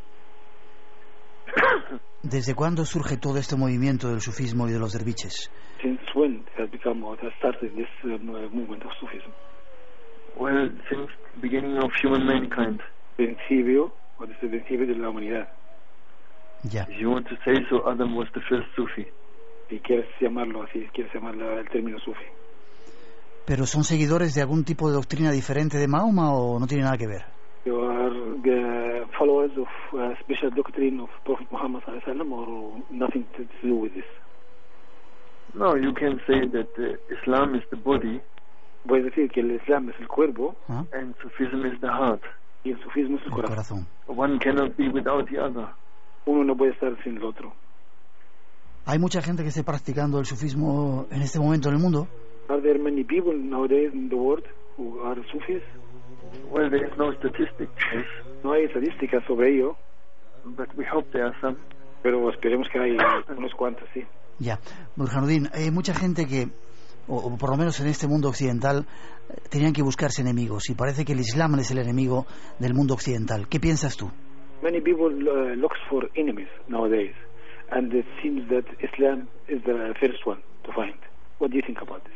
¿Desde cuándo surge todo este movimiento del sufismo y de los derviches? Since when has become or has started this uh, movement of Sufism? Well, since the beginning of human mankind. Principio, o desde el principio de la humanidad. Ya. If you want to say so, Adam was the first Sufi. Si quieres llamarlo así, si quieres llamarlo el término sufi. ¿Pero son seguidores de algún tipo de doctrina diferente de Mahoma o no tiene nada que ver? You are the followers of a special doctrine of Prophet Muhammad sallallahu alaihi wasallam, or nothing to do with this? No, you can say that uh, Islam is the body. Puedes decir que el Islam es el cuerpo. ¿Ah? And Sufism is the heart. Y el sufismo es el, el corazón. corazón. One cannot be without the other. Uno no puede estar sin el otro. ¿Hay mucha gente que esté practicando el sufismo en este momento en el mundo? Are there many people nowadays in the world who are Sufis? Well, there is no statistics. No hay estadísticas sobre ello. But we hope there are some. Pero esperemos que hay unos cuantos, sí. Ya, Burhanuddin, hay mucha gente que, o, o por lo menos en este mundo occidental, tenían que buscarse enemigos y parece que el Islam es el enemigo del mundo occidental. ¿Qué piensas tú? Many people uh, look for enemies nowadays, and it seems that Islam is the first one to find. What do you think about this?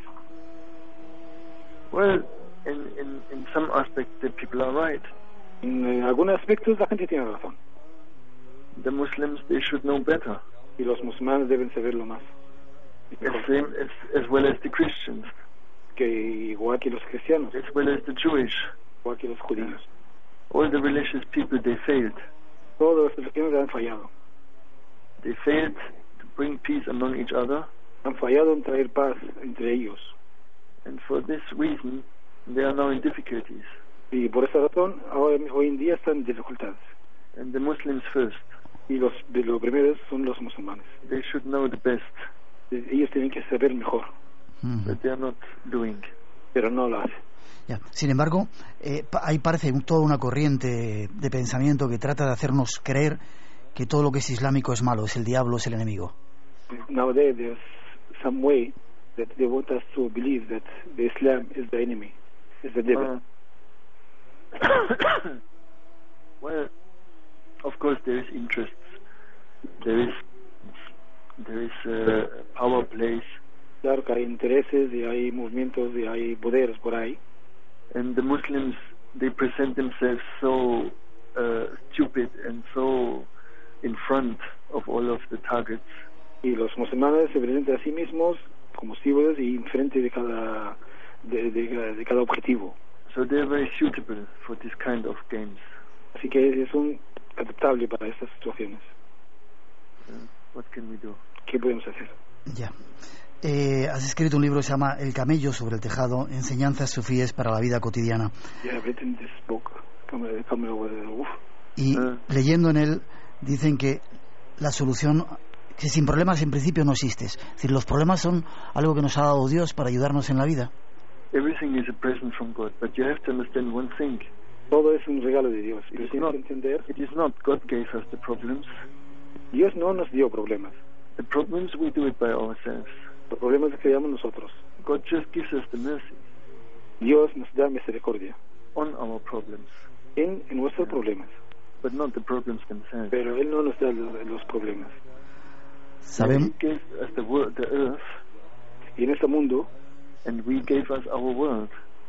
Well, in, in, in some aspects the people are right. En uh, algunos aspectos la gente tiene razón. The Muslims, they should know better. Y los musulmanes deben saberlo más. As same as, as well as the Christians. Que igual que los cristianos. As well as the Jewish. Igual que los judíos. All the religious people, they failed. Todos los religiones han fallado. They failed to bring peace among each other. Han fallado en traer paz entre ellos. And for this reason, they are now in difficulties. Y por esa razón, ahora, hoy en día están en dificultades. And the Muslims first. Y los de los primeros son los musulmanes. They should know the best. Ellos tienen que saber mejor. Mm-hmm. But they are not doing. Pero no lo hacen. Ya. Sin embargo, eh, ahí parece un, toda una corriente de pensamiento que trata de hacernos creer que todo lo que es islámico es malo, es el diablo, es el enemigo. Nowadays there's some way that they want us to believe that the Islam is the enemy, is the devil. Uh, well, of course there is interest. There is there is uh, power plays. Claro que hay intereses y hay movimientos y hay poderes por ahí. And the Muslims, they present themselves so uh, stupid and so in front of all of the targets. Y los musulmanes se presentan a sí mismos como símbolos y enfrente de cada de, de, de cada objetivo. So they're very suitable for this kind of games. Así que es un adaptable para estas situaciones. Uh, what can we do? ¿Qué podemos hacer? Ya. Eh, has escrito un libro que se llama El camello sobre el tejado, enseñanzas sufíes para la vida cotidiana. Yeah, I've written this book. Camel, camel over the roof. Y uh. leyendo en él dicen que la solución, que sin problemas en principio no existe. Es decir, los problemas son algo que nos ha dado Dios para ayudarnos en la vida. Everything is a present from God, but you have to understand one thing. Todo es un regalo de Dios. It Pero is tienes not, que entender, it is not God gave us the problems. Dios no nos dio problemas. The problems, we do it by ourselves. Los problemas los creamos nosotros. God just gives us the mercy Dios nos da misericordia on our problems, en, en nuestros Yeah. problemas. but not the problems themselves. Pero Él no nos da los, los problemas. Sabemos. He gave us the, world, the earth, Y en este mundo, and we gave us our world.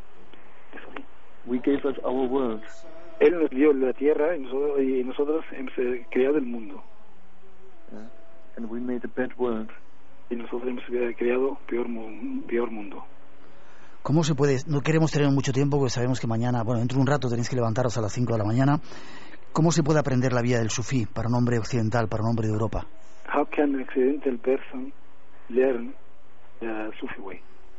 We gave us our world. Él nos dio la tierra y nosotros, y nosotros hemos eh, creado el mundo. Yeah? And we made a bad world. Y nosotros hemos eh, creado peor, mu- peor mundo. ¿Cómo se puede? No queremos tener mucho tiempo porque sabemos que mañana, bueno, dentro de un rato tenéis que levantaros a las cinco de la mañana. ¿Cómo se puede aprender la vida del sufí para un hombre occidental, para un hombre de Europa? How can an occidental person learn the Sufi way?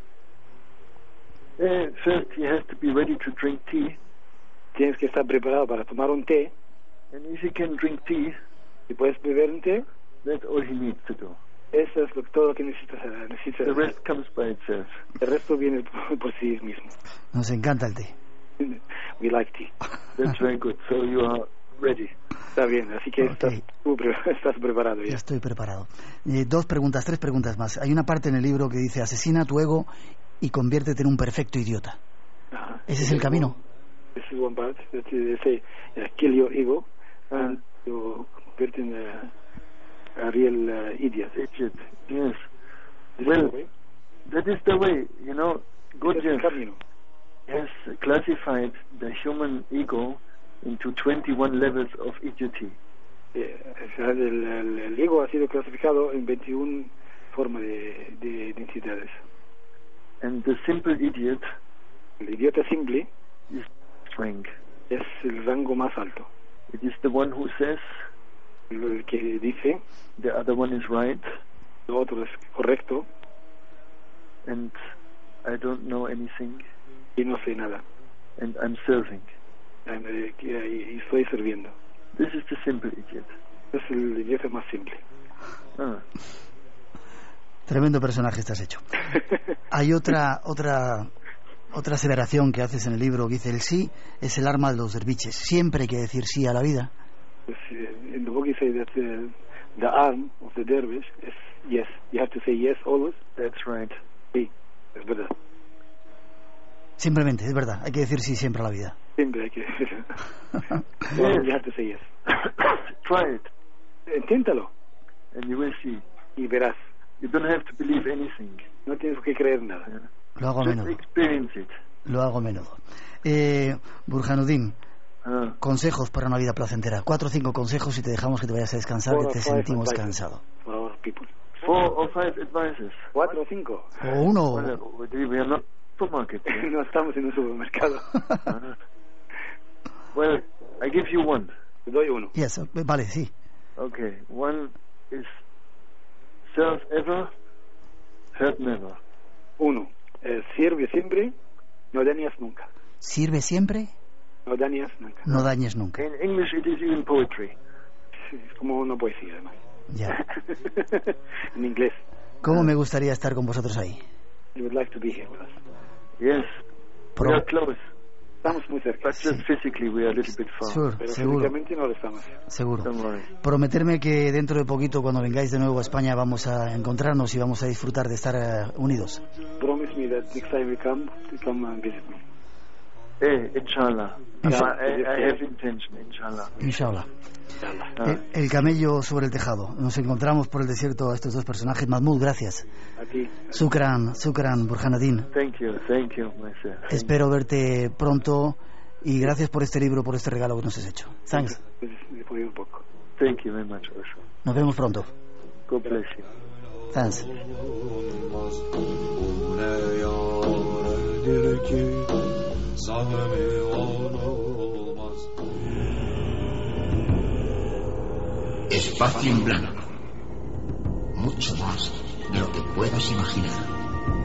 Uh, first, he has to be ready to drink tea. Tienes que estar preparado para tomar un té. And if he can drink tea, Si puedes beber un té, that's all he needs to do. eso es lo, todo lo que necesitas, eh, necesitas The hacer. rest comes by itself. El resto viene por, por sí mismo. Nos encanta el té. We like tea. That's very good. So you are ready. Está bien, así que estás, Ok. tú pre- estás preparado Ya ya. estoy preparado. Eh, dos preguntas, tres preguntas más. Hay una parte en el libro que dice: asesina tu ego y conviértete en un perfecto idiota. Ajá. Ese es el camino. This is one part that they say, uh, kill your ego and you convert in a, a real uh, idiot. Idiot. Yes. This Well, is the way. that is the way. You know, Ese es el Gurdjieff camino. has classified the human ego into twenty-one levels of idiocy. Eh, o sea, el, el, el ego ha sido clasificado en veintiuna formas de, de identidades. And the simple idiot El idiota simple is rank. es el rango más alto. It is the one who says El que dice the other one is right, lo otro es correcto and I don't know anything, y no sé nada. and I'm serving. Eh, que- Y estoy sirviendo. This is the simple idiot. Es el idiota más simple. Ah. Tremendo personaje estás hecho. Hay otra otra otra aseveración que haces en el libro que dice: el sí es el arma de los derviches. Siempre hay que decir sí a la vida. Pues, uh, in the book you say that uh, the arm of the dervish is yes. You have to say yes always. That's right. Sí, es verdad. Simplemente, es verdad. Hay que decir sí siempre a la vida. Siempre hay que decir. Yes. You have to say yes. Try it, Inténtalo and you will see. y verás. You don't have to believe anything. No tienes que creer nada. Yeah. Lo hago a Just menudo. experience it. Lo hago a menudo. Eh, Burhanuddin, Ah. consejos para una vida placentera. Cuatro o cinco consejos y te dejamos que te vayas a descansar, Four que te or five sentimos advices cansado. For our people. Four or five advices. Cuatro o cinco. O uno. Well, uh, we are not supermarket. Yeah? No estamos en un supermercado. Ah. Well, I give you one. Te doy uno. Yes, vale, sí. Okay, one is serve ever, hurt never. Uno. Eh, sirve siempre, no dañas nunca. Sirve siempre, No dañas nunca. no dañes nunca. In English, it is even poetry. Sí, es como una poesía, además. Ya. En inglés. ¿Cómo me gustaría estar con vosotros ahí? You would like to be here with us. Yes, Pro- we are close, Estamos muy cerca. but just physically we are a little bit far. Sure, Pero seguro, físicamente no lo estamos. seguro. Don't worry. Prometerme que dentro de poquito, cuando vengáis de nuevo a España, vamos a encontrarnos y vamos a disfrutar de estar eh, unidos. Promise me that next time we come, to come and visit me. Eh, inshallah. Inshallah. I, I have intention, inshallah. Inshallah. Ah. El, el camello sobre el tejado. Nos encontramos por el desierto a estos dos personajes. Mahmoud, gracias. A ti. Shukran, Shukran, Burhanuddin. Thank you, thank you, myself. Espero verte pronto y gracias por este libro, por este regalo que nos has hecho. Thanks. Pues, por ir un poco. Thank you very much, also. Nos vemos pronto. God bless you. Thanks. Espacio en blanco. Mucho más de lo que puedas imaginar.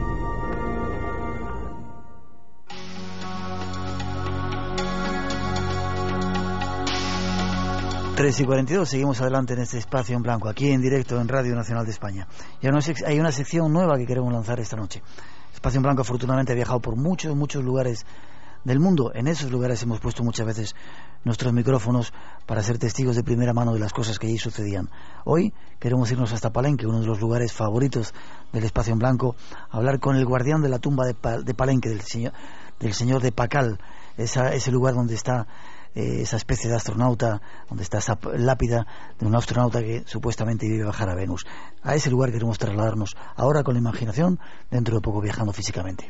tres y cuarenta y dos, seguimos adelante en este espacio en blanco, aquí en directo en Radio Nacional de España. Y ahora hay una sección nueva que queremos lanzar esta noche. Espacio en Blanco afortunadamente ha viajado por muchos, muchos lugares del mundo. En esos lugares hemos puesto muchas veces nuestros micrófonos para ser testigos de primera mano de las cosas que allí sucedían. Hoy queremos irnos hasta Palenque, uno de los lugares favoritos del Espacio en Blanco, a hablar con el guardián de la tumba de, pa de Palenque, del señor, del señor de Pacal, esa, ese lugar donde está eh, esa especie de astronauta, donde está esa lápida de un astronauta que supuestamente iba a bajar a Venus. A ese lugar queremos trasladarnos ahora con la imaginación, dentro de poco viajando físicamente.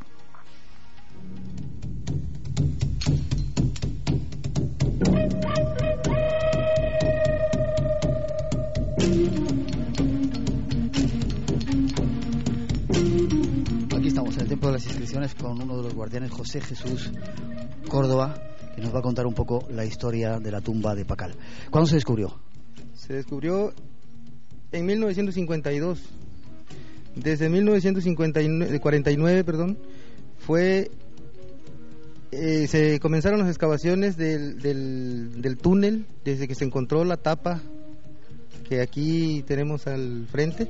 Aquí estamos en el Templo de las Inscripciones con uno de los guardianes, José Jesús Córdoba, que nos va a contar un poco la historia de la tumba de Pacal. ¿Cuándo se descubrió? Se descubrió en mil novecientos cincuenta y dos. Desde mil novecientos cuarenta y nueve, perdón, fue eh, se comenzaron las excavaciones del, del, del túnel desde que se encontró la tapa que aquí tenemos al frente.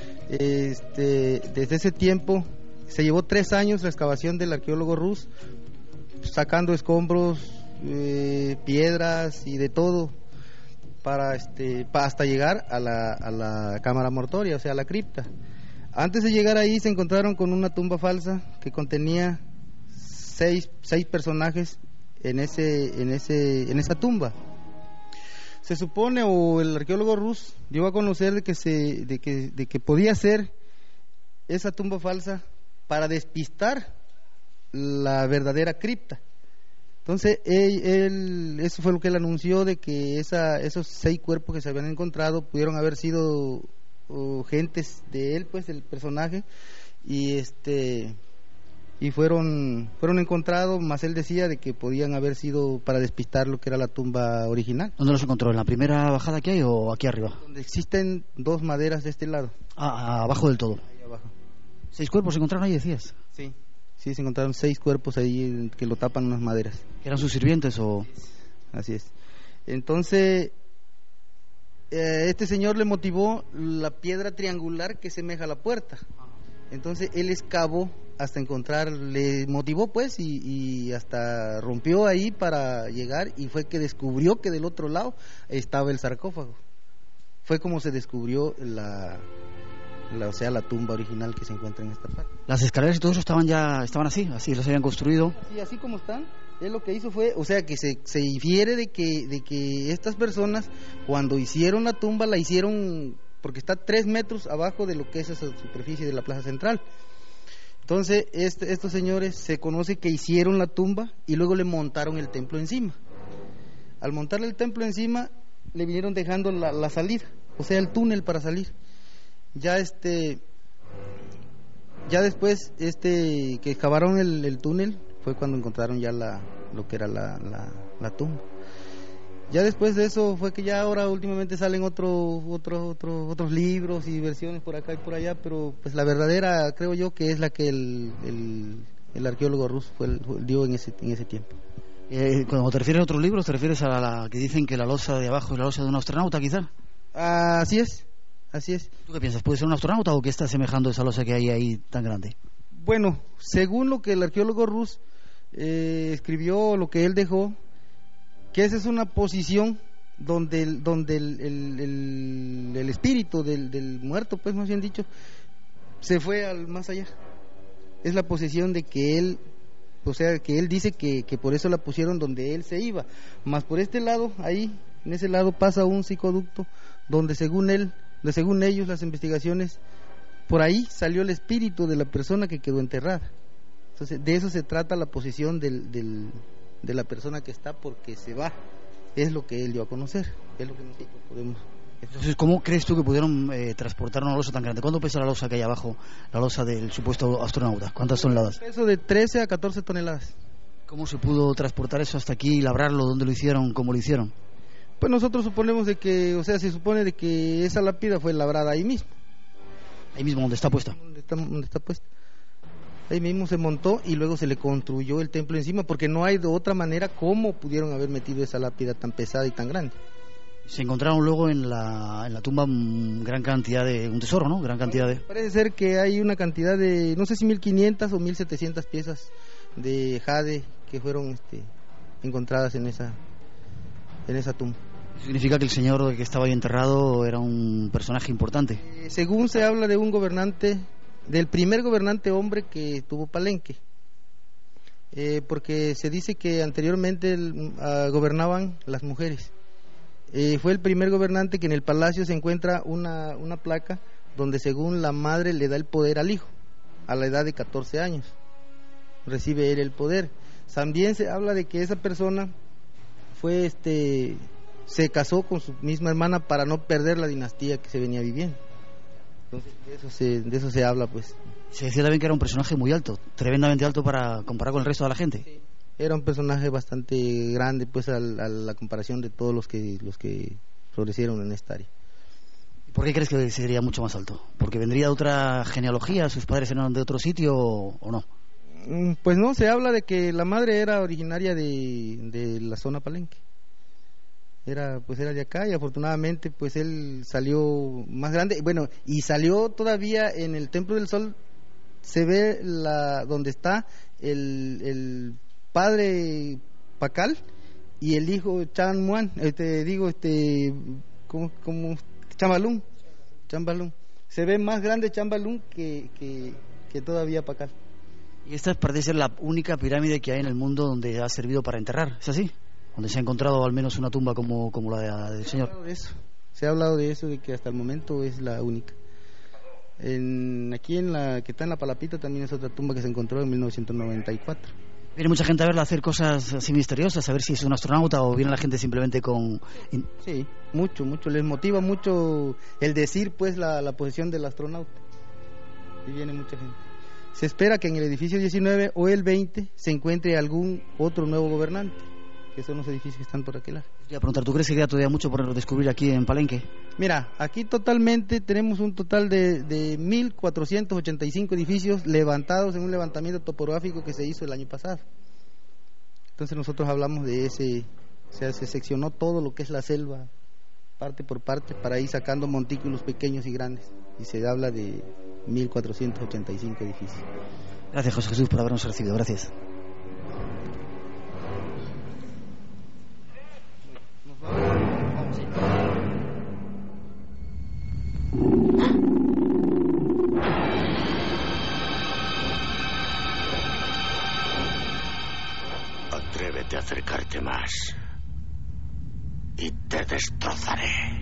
Este, desde ese tiempo se llevó tres años la excavación del arqueólogo Rus, sacando escombros, eh, piedras y de todo para este para hasta llegar a la, a la cámara mortuoria, o sea, a la cripta. Antes de llegar ahí se encontraron con una tumba falsa que contenía seis, seis personajes en ese en ese en esa tumba. Se supone, o el arqueólogo Rus dio a conocer de que se de que de que podía ser esa tumba falsa para despistar la verdadera cripta. Entonces él, él, eso fue lo que él anunció, de que esa, esos seis cuerpos que se habían encontrado pudieron haber sido uh, gentes de él, pues, del personaje, y este y fueron fueron encontrados, más él decía de que podían haber sido para despistar lo que era la tumba original. ¿Dónde los encontró? ¿En la primera bajada que hay o aquí arriba? Donde existen dos maderas de este lado. Ah, abajo del todo. Ahí abajo. ¿Seis cuerpos se encontraron ahí, decías? Sí. Sí, se encontraron seis cuerpos ahí que lo tapan unas maderas. ¿Eran sus sirvientes o...? Así es. Entonces, eh, este señor le motivó la piedra triangular que semeja a la puerta. Entonces, él excavó hasta encontrar, le motivó pues y, y hasta rompió ahí para llegar, y fue que descubrió que del otro lado estaba el sarcófago. Fue como se descubrió la... La, o sea, la tumba original que se encuentra en esta parte. Las escaleras y todo eso estaban ya estaban así, así los habían construido. Sí, así como están. Él lo que hizo fue, o sea, que se, se infiere de que de que estas personas cuando hicieron la tumba la hicieron porque está tres metros abajo de lo que es esa superficie de la plaza central. Entonces, este, estos señores se conoce que hicieron la tumba y luego le montaron el templo encima. Al montarle el templo encima, le vinieron dejando la, la salida, o sea, el túnel para salir. Ya este ya después este que excavaron el, el túnel fue cuando encontraron ya la lo que era la, la, la tumba. Ya después de eso fue que ya ahora últimamente salen otro, otro, otro, otros libros y versiones por acá y por allá, pero pues la verdadera creo yo que es la que el, el, el arqueólogo Rus fue el, dio en ese, en ese tiempo. Eh, cuando te refieres a otros libros, ¿te refieres a la, la que dicen que la losa de abajo es la losa de un astronauta quizá? Ah, así es. Así es. ¿Tú qué piensas? ¿Puede ser un astronauta o qué está semejando esa losa que hay ahí tan grande? Bueno, según lo que el arqueólogo Rus eh, escribió, lo que él dejó, que esa es una posición donde el, donde el, el, el, el espíritu del, del muerto, pues más bien dicho, se fue al más allá. Es la posición de que él, o sea, que él dice que, que por eso la pusieron donde él se iba. Más por este lado, ahí, en ese lado pasa un psicoducto donde según él de según ellos las investigaciones, por ahí salió el espíritu de la persona que quedó enterrada. Entonces de eso se trata la posición del, del, de la persona que está porque se va, es lo que él dio a conocer, es lo que nosotros podemos. Entonces, ¿cómo crees tú que pudieron eh, transportar una losa tan grande? ¿Cuánto pesa la losa que hay abajo, la losa del supuesto astronauta? ¿Cuántas toneladas? Un peso de trece a catorce toneladas. ¿Cómo se pudo transportar eso hasta aquí y labrarlo? ¿Dónde lo hicieron? ¿Cómo lo hicieron? Pues nosotros suponemos de que, o sea, se supone de que esa lápida fue labrada ahí mismo. Ahí mismo, donde está puesta. Donde está, donde está puesta. Ahí mismo se montó y luego se le construyó el templo encima, porque no hay de otra manera cómo pudieron haber metido esa lápida tan pesada y tan grande. Se encontraron luego en la, en la tumba un gran cantidad de un tesoro, ¿no? Gran cantidad de. Parece ser que hay una cantidad de, no sé si mil quinientas o mil setecientas piezas de jade que fueron este, encontradas en esa, en esa tumba. ¿Significa que el señor que estaba ahí enterrado era un personaje importante? Eh, según se habla de un gobernante, del primer gobernante hombre que tuvo Palenque, eh, porque se dice que anteriormente el, uh, gobernaban las mujeres. Eh, fue el primer gobernante que en el palacio se encuentra una, una placa donde según la madre le da el poder al hijo, a la edad de catorce años, recibe él el poder. También se habla de que esa persona fue este se casó con su misma hermana para no perder la dinastía que se venía viviendo. Entonces de eso se, de eso se habla, pues. Se decía también que era un personaje muy alto, tremendamente alto para comparar con el resto de la gente. Sí. Era un personaje bastante grande, pues, a, a la comparación de todos los que los que florecieron en esta área. ¿Por qué crees que sería mucho más alto? ¿Porque vendría de otra genealogía? ¿Sus padres eran de otro sitio o, o no? Pues no, se habla de que la madre era originaria de, de la zona Palenque. Era, pues era de acá y afortunadamente pues él salió más grande. Bueno, y salió todavía en el Templo del Sol, se ve la donde está el... el padre Pacal y el hijo Chan Muan, este digo este como como Chambalún, Chambalún. Se ve más grande Chambalún que, que que todavía Pacal. Y esta parece ser la única pirámide que hay en el mundo donde ha servido para enterrar, ¿es así? Donde se ha encontrado al menos una tumba como como la del señor. Se ha hablado de eso, se ha hablado de eso de que hasta el momento es la única. En, aquí en la que está en la Palapita también es otra tumba que se encontró en mil novecientos noventa y cuatro. Viene mucha gente a verla hacer cosas así misteriosas, a ver si es un astronauta o viene la gente simplemente con... Sí, mucho, mucho, les motiva mucho el decir pues la, la posición del astronauta. Y viene mucha gente. Se espera que en el edificio diecinueve o el veinte se encuentre algún otro nuevo gobernante, que son los edificios que están por aquel lado. Voy a preguntar, ¿tú crees que queda todavía mucho por descubrir aquí en Palenque? Mira, aquí totalmente tenemos un total de, de mil cuatrocientos ochenta y cinco edificios levantados en un levantamiento topográfico que se hizo el año pasado. Entonces nosotros hablamos de ese, o sea, se seccionó todo lo que es la selva, parte por parte, para ir sacando montículos pequeños y grandes. Y se habla de mil cuatrocientos ochenta y cinco edificios. Gracias, José Jesús, por habernos recibido. Gracias. Atrévete a acercarte más y te destrozaré.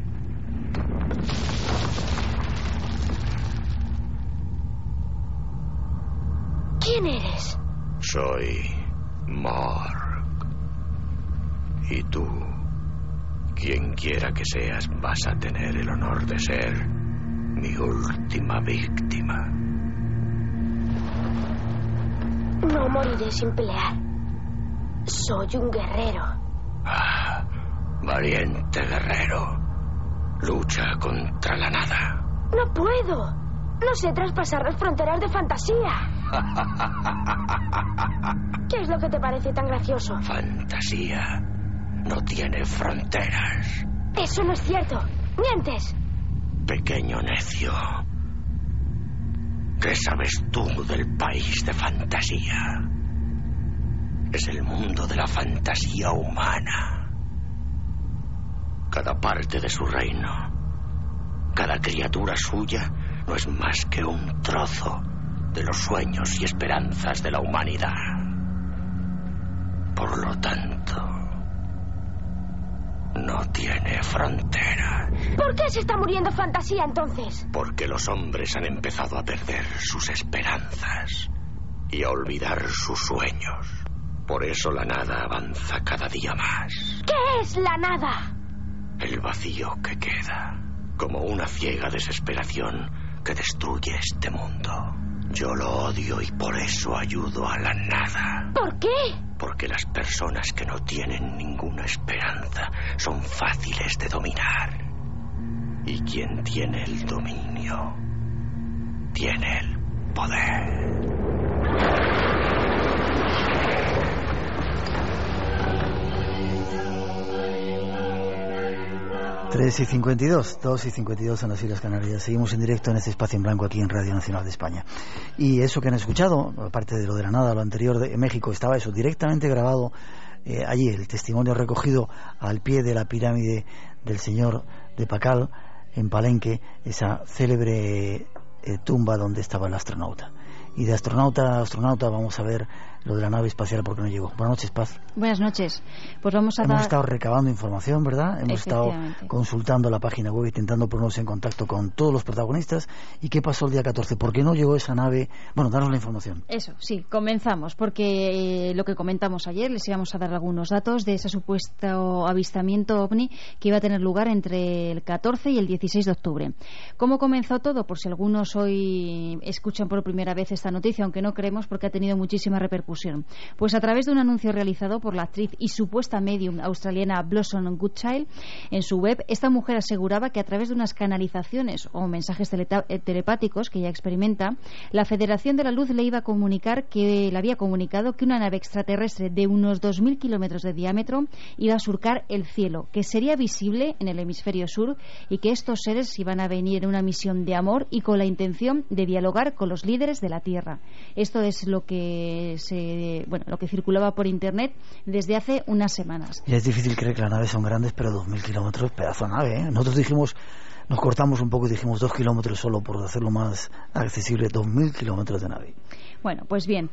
¿Quién eres? Soy Morg. Y tú, quien quiera que seas, vas a tener el honor de ser mi última víctima. No moriré sin pelear. Soy un guerrero. Ah, valiente guerrero. Lucha contra la nada. No puedo. No sé traspasar las fronteras de fantasía. ¿Qué es lo que te parece tan gracioso? Fantasía no tiene fronteras. Eso no es cierto. Mientes. Pequeño necio. ¿Qué sabes tú del país de fantasía? Es el mundo de la fantasía humana. Cada parte de su reino, cada criatura suya, no es más que un trozo de los sueños y esperanzas de la humanidad. Por lo tanto, no tiene fronteras. ¿Por qué se está muriendo fantasía entonces? Porque los hombres han empezado a perder sus esperanzas y a olvidar sus sueños. Por eso la nada avanza cada día más. ¿Qué es la nada? El vacío que queda, como una ciega desesperación que destruye este mundo. Yo lo odio y por eso ayudo a la nada. ¿Por qué? Porque las personas que no tienen ninguna esperanza son fáciles de dominar. Y quien tiene el dominio, tiene el poder. tres y cincuenta y dos, dos y cincuenta y dos en las Islas Canarias. Seguimos en directo en este espacio en blanco aquí en Radio Nacional de España. Y eso que han escuchado, aparte de lo de la nada, lo anterior de México, estaba eso directamente grabado eh, allí, el testimonio recogido al pie de la pirámide del Señor de Pacal, en Palenque, esa célebre eh, tumba donde estaba el astronauta. Y de astronauta a astronauta vamos a ver lo de la nave espacial porque no llegó. Buenas noches, Paz. Buenas noches. Pues vamos a Hemos dar... estado recabando información, ¿verdad? Hemos estado consultando la página web, intentando ponernos en contacto con todos los protagonistas. ¿Y qué pasó el día catorce? ¿Por qué no llegó esa nave? Bueno, danos la información. Eso, sí, comenzamos, porque eh, lo que comentamos ayer, les íbamos a dar algunos datos de ese supuesto avistamiento ovni que iba a tener lugar entre el catorce y el dieciséis de octubre. ¿Cómo comenzó todo? Por si algunos hoy escuchan por primera vez esta noticia, aunque no creemos porque ha tenido muchísima repercusión. Pues a través de un anuncio realizado por la actriz y supuesta medium australiana Blossom Goodchild en su web, esta mujer aseguraba que a través de unas canalizaciones o mensajes telepáticos que ella experimenta, la Federación de la Luz le iba a comunicar que le había comunicado que una nave extraterrestre de unos dos mil kilómetros de diámetro iba a surcar el cielo, que sería visible en el hemisferio sur y que estos seres iban a venir en una misión de amor y con la intención de dialogar con los líderes de la Tierra. Esto es lo que se bueno, lo que circulaba por internet desde hace unas semanas. Y es difícil creer que las naves son grandes, pero dos mil kilómetros, pedazo de nave, ¿eh? Nosotros dijimos, nos cortamos un poco y dijimos dos kilómetros solo por hacerlo más accesible, dos mil kilómetros de nave. Bueno, pues bien,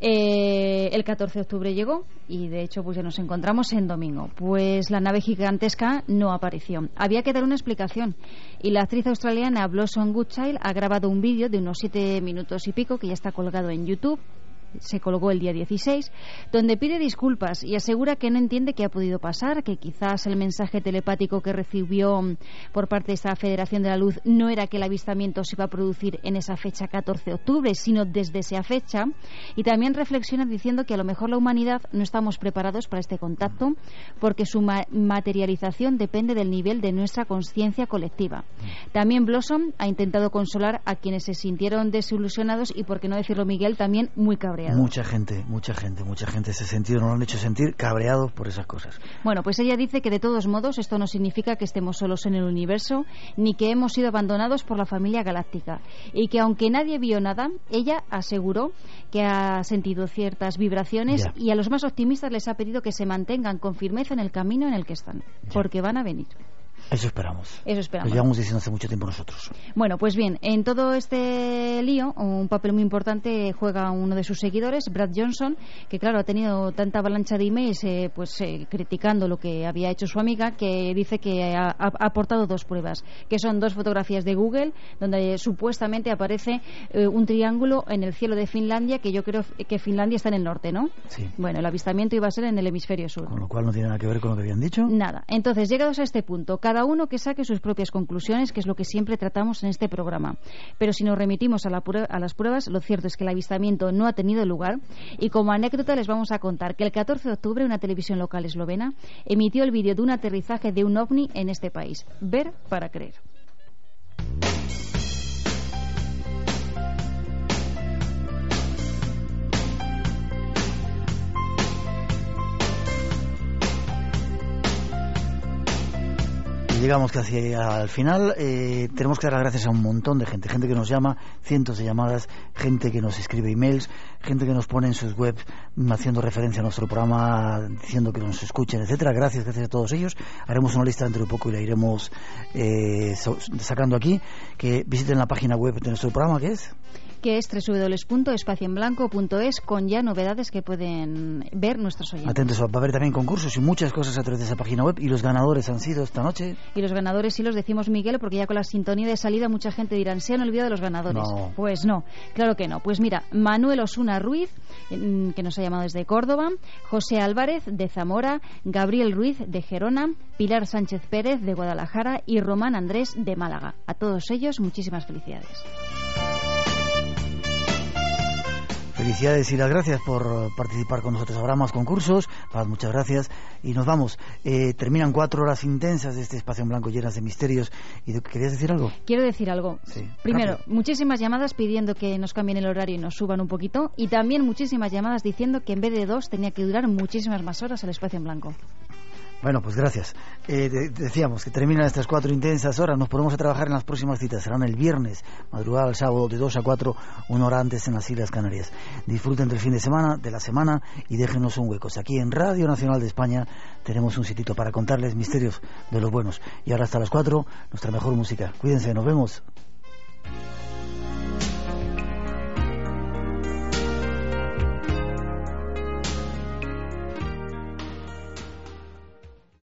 eh, el catorce de octubre llegó y de hecho pues ya nos encontramos en domingo. Pues la nave gigantesca no apareció. Había que dar una explicación y la actriz australiana Blossom Goodchild ha grabado un vídeo de unos siete minutos y pico que ya está colgado en YouTube. Se colgó el día dieciséis, donde pide disculpas y asegura que no entiende qué ha podido pasar, que quizás el mensaje telepático que recibió por parte de esta Federación de la Luz no era que el avistamiento se iba a producir en esa fecha catorce de octubre, sino desde esa fecha, y también reflexiona diciendo que a lo mejor la humanidad no estamos preparados para este contacto porque su ma- materialización depende del nivel de nuestra conciencia colectiva. También Blossom ha intentado consolar a quienes se sintieron desilusionados y, por qué no decirlo Miguel, también muy cabreados. Mucha gente, mucha gente, mucha gente se ha sentido, nos lo han hecho sentir cabreados por esas cosas. Bueno, pues ella dice que de todos modos esto no significa que estemos solos en el universo ni que hemos sido abandonados por la familia galáctica y que aunque nadie vio nada, ella aseguró que ha sentido ciertas vibraciones ya. Y a los más optimistas les ha pedido que se mantengan con firmeza en el camino en el que están, ya. Porque van a venir. Eso esperamos. Eso esperamos. Lo llevamos diciendo hace mucho tiempo nosotros. Bueno, pues bien, en todo este lío, un papel muy importante juega uno de sus seguidores, Brad Johnson, que claro, ha tenido tanta avalancha de emails eh, pues eh, criticando lo que había hecho su amiga, que dice que ha, ha aportado dos pruebas, que son dos fotografías de Google, donde eh, supuestamente aparece eh, un triángulo en el cielo de Finlandia, que yo creo que Finlandia está en el norte, ¿no? Sí. Bueno, el avistamiento iba a ser en el hemisferio sur. Con lo cual no tiene nada que ver con lo que habían dicho. Nada. Entonces, llegados a este punto, cada uno que saque sus propias conclusiones, que es lo que siempre tratamos en este programa. Pero si nos remitimos a, la prueba, a las pruebas, lo cierto es que el avistamiento no ha tenido lugar y como anécdota les vamos a contar que el catorce de octubre una televisión local eslovena emitió el vídeo de un aterrizaje de un ovni en este país. Ver para creer. Llegamos casi al final. Eh, tenemos que dar las gracias a un montón de gente, gente que nos llama, cientos de llamadas, gente que nos escribe emails, gente que nos pone en sus webs haciendo referencia a nuestro programa, diciendo que nos escuchen, etcétera. Gracias, gracias a todos ellos. Haremos una lista dentro de poco y la iremos eh, sacando aquí. Que visiten la página web de nuestro programa, ¿qué es? que es doble u doble u doble u punto espacio en blanco punto es, con ya novedades que pueden ver nuestros oyentes. Atentos, va a haber también concursos y muchas cosas a través de esa página web. Y los ganadores han sido esta noche. Y los ganadores sí los decimos, Miguel, porque ya con la sintonía de salida mucha gente dirá, ¿se han olvidado de los ganadores? No. Pues no, claro que no. Pues mira, Manuel Osuna Ruiz, que nos ha llamado desde Córdoba, José Álvarez de Zamora, Gabriel Ruiz de Gerona, Pilar Sánchez Pérez de Guadalajara y Román Andrés de Málaga. A todos ellos, muchísimas felicidades. Felicidades y las gracias por participar con nosotros. Habrá más concursos. Paz, muchas gracias. Y nos vamos. Eh, terminan cuatro horas intensas de este espacio en blanco llenas de misterios. ¿Y querías decir algo? Quiero decir algo. Sí, Primero, rápido. Muchísimas llamadas pidiendo que nos cambien el horario y nos suban un poquito. Y también muchísimas llamadas diciendo que en vez de dos tenía que durar muchísimas más horas el espacio en blanco. Bueno, pues gracias. Eh, de, decíamos que terminan estas cuatro intensas horas. Nos ponemos a trabajar en las próximas citas. Serán el viernes, madrugada al sábado, de dos a cuatro, una hora antes en las Islas Canarias. Disfruten del fin de semana, de la semana, y déjenos un hueco. Aquí en Radio Nacional de España tenemos un sitito para contarles misterios de los buenos. Y ahora hasta las cuatro, nuestra mejor música. Cuídense, nos vemos.